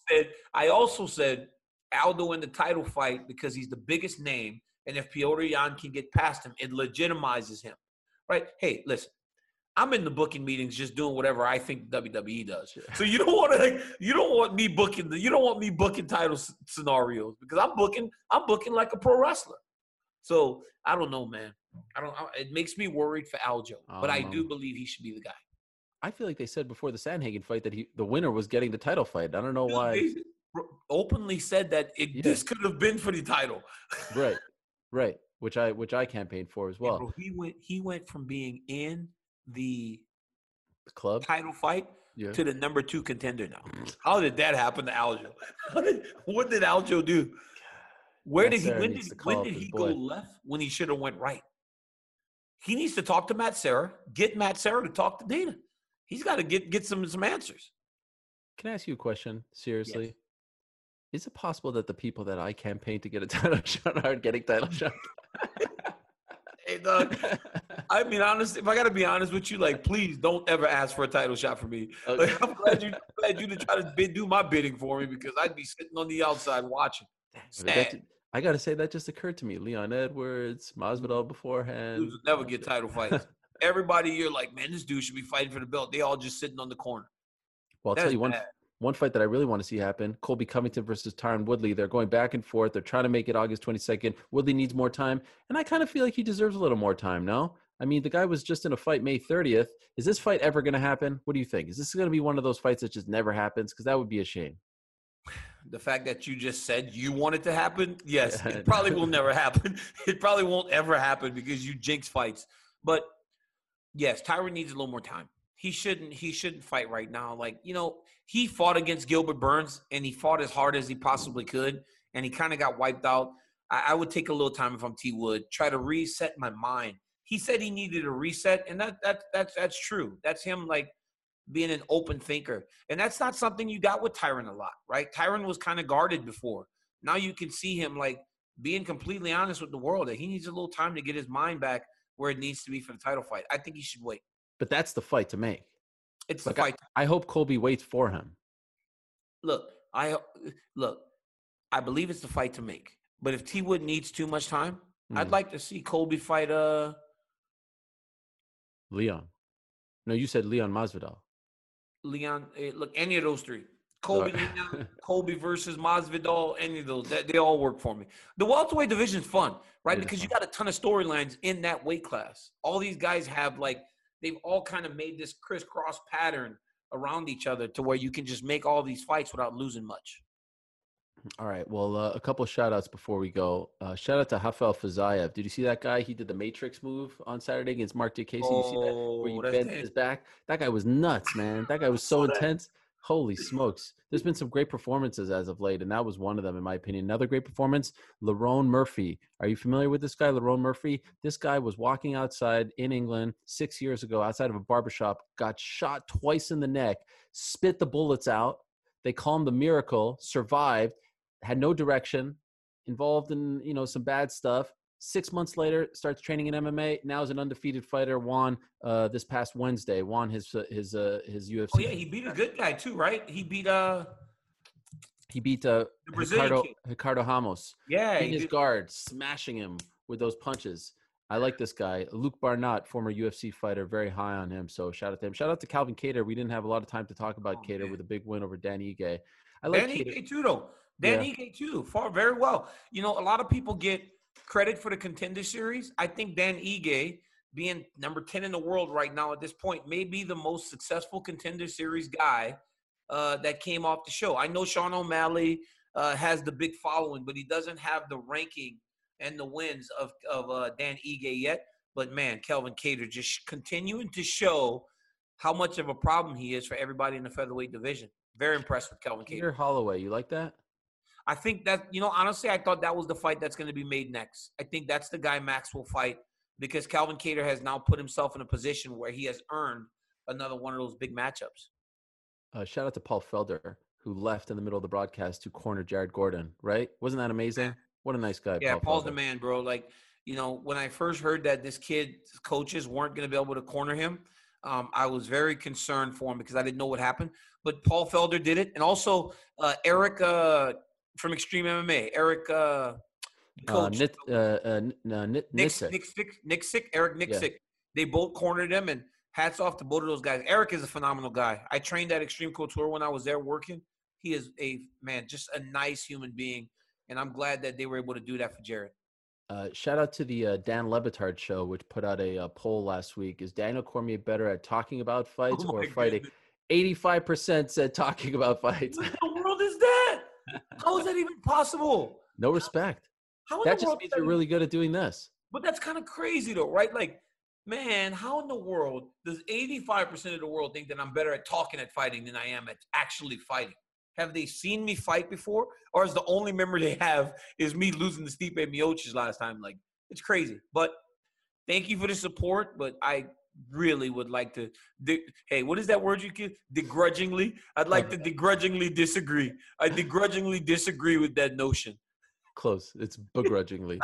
I also said Aldo in the title fight because he's the biggest name, and if Petr Yan can get past him, it legitimizes him. Right? Hey, listen. I'm in the booking meetings just doing whatever I think WWE does. So you don't want me booking title scenarios because I'm booking like a pro wrestler. So I don't know, man. It makes me worried for Aljo, but I do believe he should be the guy. I feel like they said before the Sandhagen fight that the winner was getting the title fight. I don't know why. They openly said that this could have been for the title. Right. Which I campaigned for as well. Yeah, bro, he went from being in the club title fight to the number 2 contender now. How did that happen to Aljo? What did Aljo do? When did he go left when he should have went right? He needs to talk to Matt Serra, get Matt Serra to talk to Dana. He's got to get some answers. Can I ask you a question? Seriously? Yes. Is it possible that the people that I campaigned to get a title shot aren't getting title shots? Hey, Doug. I mean, honestly, if I got to be honest with you, like, please don't ever ask for a title shot for me. Okay. Like, I'm glad you to try to do my bidding for me because I'd be sitting on the outside watching. I got to say, that just occurred to me. Leon Edwards, Masvidal beforehand. Dudes would never get title fights. Everybody, you're like, man, this dude should be fighting for the belt. They all just sitting on the corner. Well, I'll tell you one fight that I really want to see happen, Colby Covington versus Tyron Woodley. They're going back and forth. They're trying to make it August 22nd. Woodley needs more time, and I kind of feel like he deserves a little more time, no? I mean, the guy was just in a fight May 30th. Is this fight ever going to happen? What do you think? Is this going to be one of those fights that just never happens? Because that would be a shame. The fact that you just said you want it to happen, yes, it probably will never happen. It probably won't ever happen because you jinx fights. But Yes, Tyron needs a little more time. He shouldn't fight right now. Like, he fought against Gilbert Burns and he fought as hard as he possibly could, and he kind of got wiped out. I would take a little time if I'm T Wood, try to reset my mind. He said he needed a reset, and that's true. That's him, like, being an open thinker. And that's not something you got with Tyron a lot, right? Tyron was kind of guarded before. Now you can see him, like, being completely honest with the world that he needs a little time to get his mind back where it needs to be for the title fight. I think he should wait. But that's the fight to make. It's the fight. I hope Colby waits for him. Look, I believe it's the fight to make. But if T Wood needs too much time, I'd like to see Colby fight Leon. No, you said Leon Masvidal. Leon, look, any of those three. Colby, Leon, Colby versus Masvidal, any of those, they all work for me. The welterweight division is fun, right? Because you got a ton of storylines in that weight class. All these guys have, like, they've all kind of made this crisscross pattern around each other to where you can just make all these fights without losing much. All right. Well, a couple of shout outs before we go. Shout out to Rafael Fiziev. Did you see that guy? He did the Matrix move on Saturday against Mark Diakase. You see that? Where he bent his back? That guy was nuts, man. That guy was so intense. Holy smokes. There's been some great performances as of late, and that was one of them, in my opinion. Another great performance, Lerone Murphy. Are you familiar with this guy, Lerone Murphy? This guy was walking outside in England 6 years ago outside of a barbershop, got shot twice in the neck, spit the bullets out. They call him the Miracle, survived, had no direction, involved in, some bad stuff. 6 months later, starts training in MMA. Now is an undefeated fighter. Won this past Wednesday. Won his UFC. Oh yeah, he beat a good guy too, right? He beat the Ricardo Ramos. Yeah, in his guard, smashing him with those punches. I like this guy, Luke Barnett, former UFC fighter. Very high on him. So shout out to him. Shout out to Calvin Kattar. We didn't have a lot of time to talk about Kattar with a big win over Dan Ige. I like Dan Ige too, though. Dan Ige too, fought very well. A lot of people get credit for the Contender Series. I think Dan Ige, being number 10 in the world right now at this point, may be the most successful Contender Series guy that came off the show. I know Sean O'Malley has the big following, but he doesn't have the ranking and the wins of Dan Ige yet. But, man, Calvin Kattar just continuing to show how much of a problem he is for everybody in the featherweight division. Very impressed with Calvin Kattar. Peter Holloway, you like that? I think that, honestly, I thought that was the fight that's going to be made next. I think that's the guy Max will fight because Calvin Kattar has now put himself in a position where he has earned another one of those big matchups. Shout out to Paul Felder, who left in the middle of the broadcast to corner Jared Gordon, right? Wasn't that amazing? Yeah. What a nice guy. Yeah, Paul's the man, bro. Like, when I first heard that this kid's coaches weren't going to be able to corner him, I was very concerned for him because I didn't know what happened. But Paul Felder did it. And also Eric from Extreme MMA, Eric Nixick. Eric Nixick. Yeah. They both cornered him, and hats off to both of those guys. Eric is a phenomenal guy. I trained at Extreme Couture when I was there working. He is just a nice human being, and I'm glad that they were able to do that for Jared. Shout out to the Dan Le Batard show, which put out a poll last week. Is Daniel Cormier better at talking about fights or fighting? 85% said talking about fights. What in the world is that? How is that even possible? No respect. That just means you're really good at doing this. But that's kind of crazy, though, right? Like, man, how in the world does 85% of the world think that I'm better at talking at fighting than I am at actually fighting? Have they seen me fight before? Or is the only memory they have is me losing to Stipe Miocic last time? Like, it's crazy. But thank you for the support, but I really would like to hey, what is that word you give? Begrudgingly? I'd like to begrudgingly disagree. I begrudgingly disagree with that notion. Close. It's begrudgingly.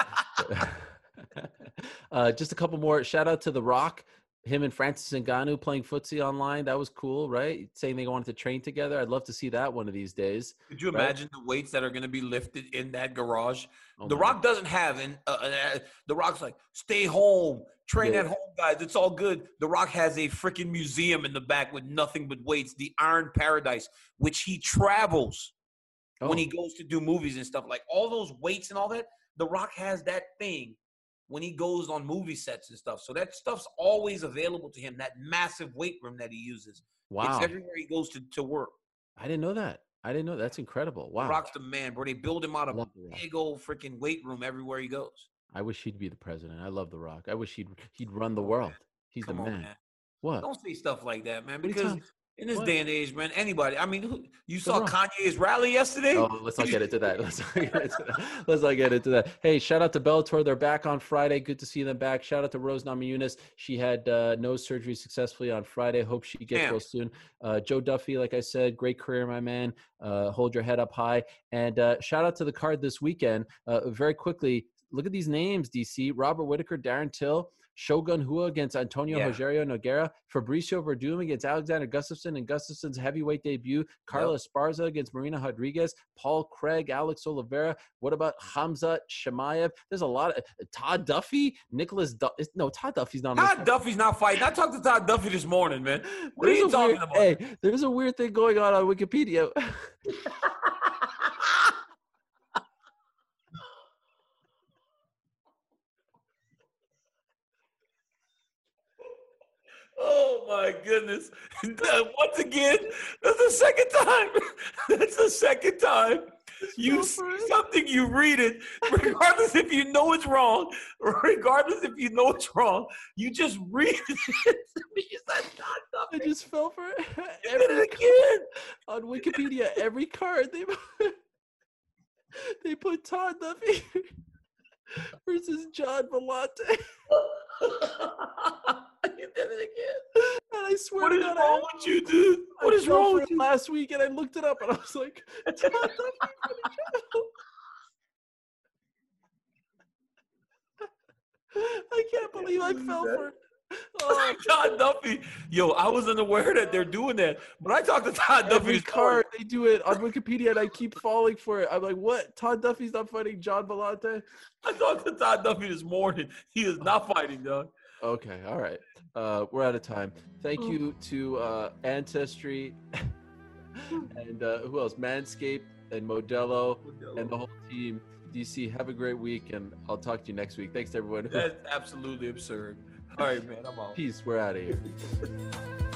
Just a couple more. Shout out to The Rock. Him and Francis Ngannou playing footsie online. That was cool, right? Saying they wanted to train together. I'd love to see that one of these days. Could you imagine the weights that are going to be lifted in that garage? The Rock doesn't have, The Rock's like, stay home, train at home, guys. It's all good. The Rock has a freaking museum in the back with nothing but weights, the Iron Paradise, which he travels when he goes to do movies and stuff. Like all those weights and all that, The Rock has that thing when he goes on movie sets and stuff. So that stuff's always available to him, that massive weight room that he uses. Wow. It's everywhere he goes to work. I didn't know that. That's incredible. Wow. The Rock's the man, bro. They build him out of a big old freaking weight room everywhere he goes. I wish he'd be the president. I love The Rock. I wish he'd run the world. He's Come the on, man. man. What? Don't say stuff like that, man. What are you Because talking- in this what? day and age, man, anybody. I mean, you saw wrong? Kanye's rally yesterday? Oh, let's not get into that. Let's not get into that. Hey, shout out to Bellator. They're back on Friday. Good to see them back. Shout out to Rose Namajunas. She had nose surgery successfully on Friday. Hope she gets well soon. Joe Duffy, like I said, great career, my man. Hold your head up high. And shout out to the card this weekend. Very quickly, look at these names, DC. Robert Whitaker, Darren Till, Shogun Rua against Antonio Rogerio Nogueira, Fabricio Verdum against Alexander Gustafsson in Gustafsson's heavyweight debut, Carlos Esparza against Marina Rodriguez, Paul Craig, Alex Oliveira. What about Hamza Shemaev? There's a lot of Todd Duffy, Todd Duffy's not. Todd Duffy's not fighting. I talked to Todd Duffy this morning, man. What are you talking about? Hey, there's a weird thing going on Wikipedia. Oh my goodness. Once again, that's the second time. That's the second time you see something, you read it, regardless if you know it's wrong, you just read it. I just fell for it. You did it again. On Wikipedia, every card they put Todd Duffy versus John Vellante. You did it again. And I swear What to is God, wrong with you, dude? What is wrong with you? Last week, and I looked it up, and I was like, Todd Duffy. I can't believe I fell for it. Oh, Todd Duffy. Yo, I wasn't aware that they're doing that. But I talked to Todd Duffy. Every card, they do it on Wikipedia, and I keep falling for it. I'm like, what? Todd Duffy's not fighting John Vellante? I talked to Todd Duffy this morning. He is not fighting, dog. Okay, all right. We're out of time. Thank you to Ancestry and who else? Manscaped and Modelo and the whole team. DC, have a great week, and I'll talk to you next week. Thanks, everyone. That's absolutely absurd. All right, man, I'm out. Peace. We're out of here.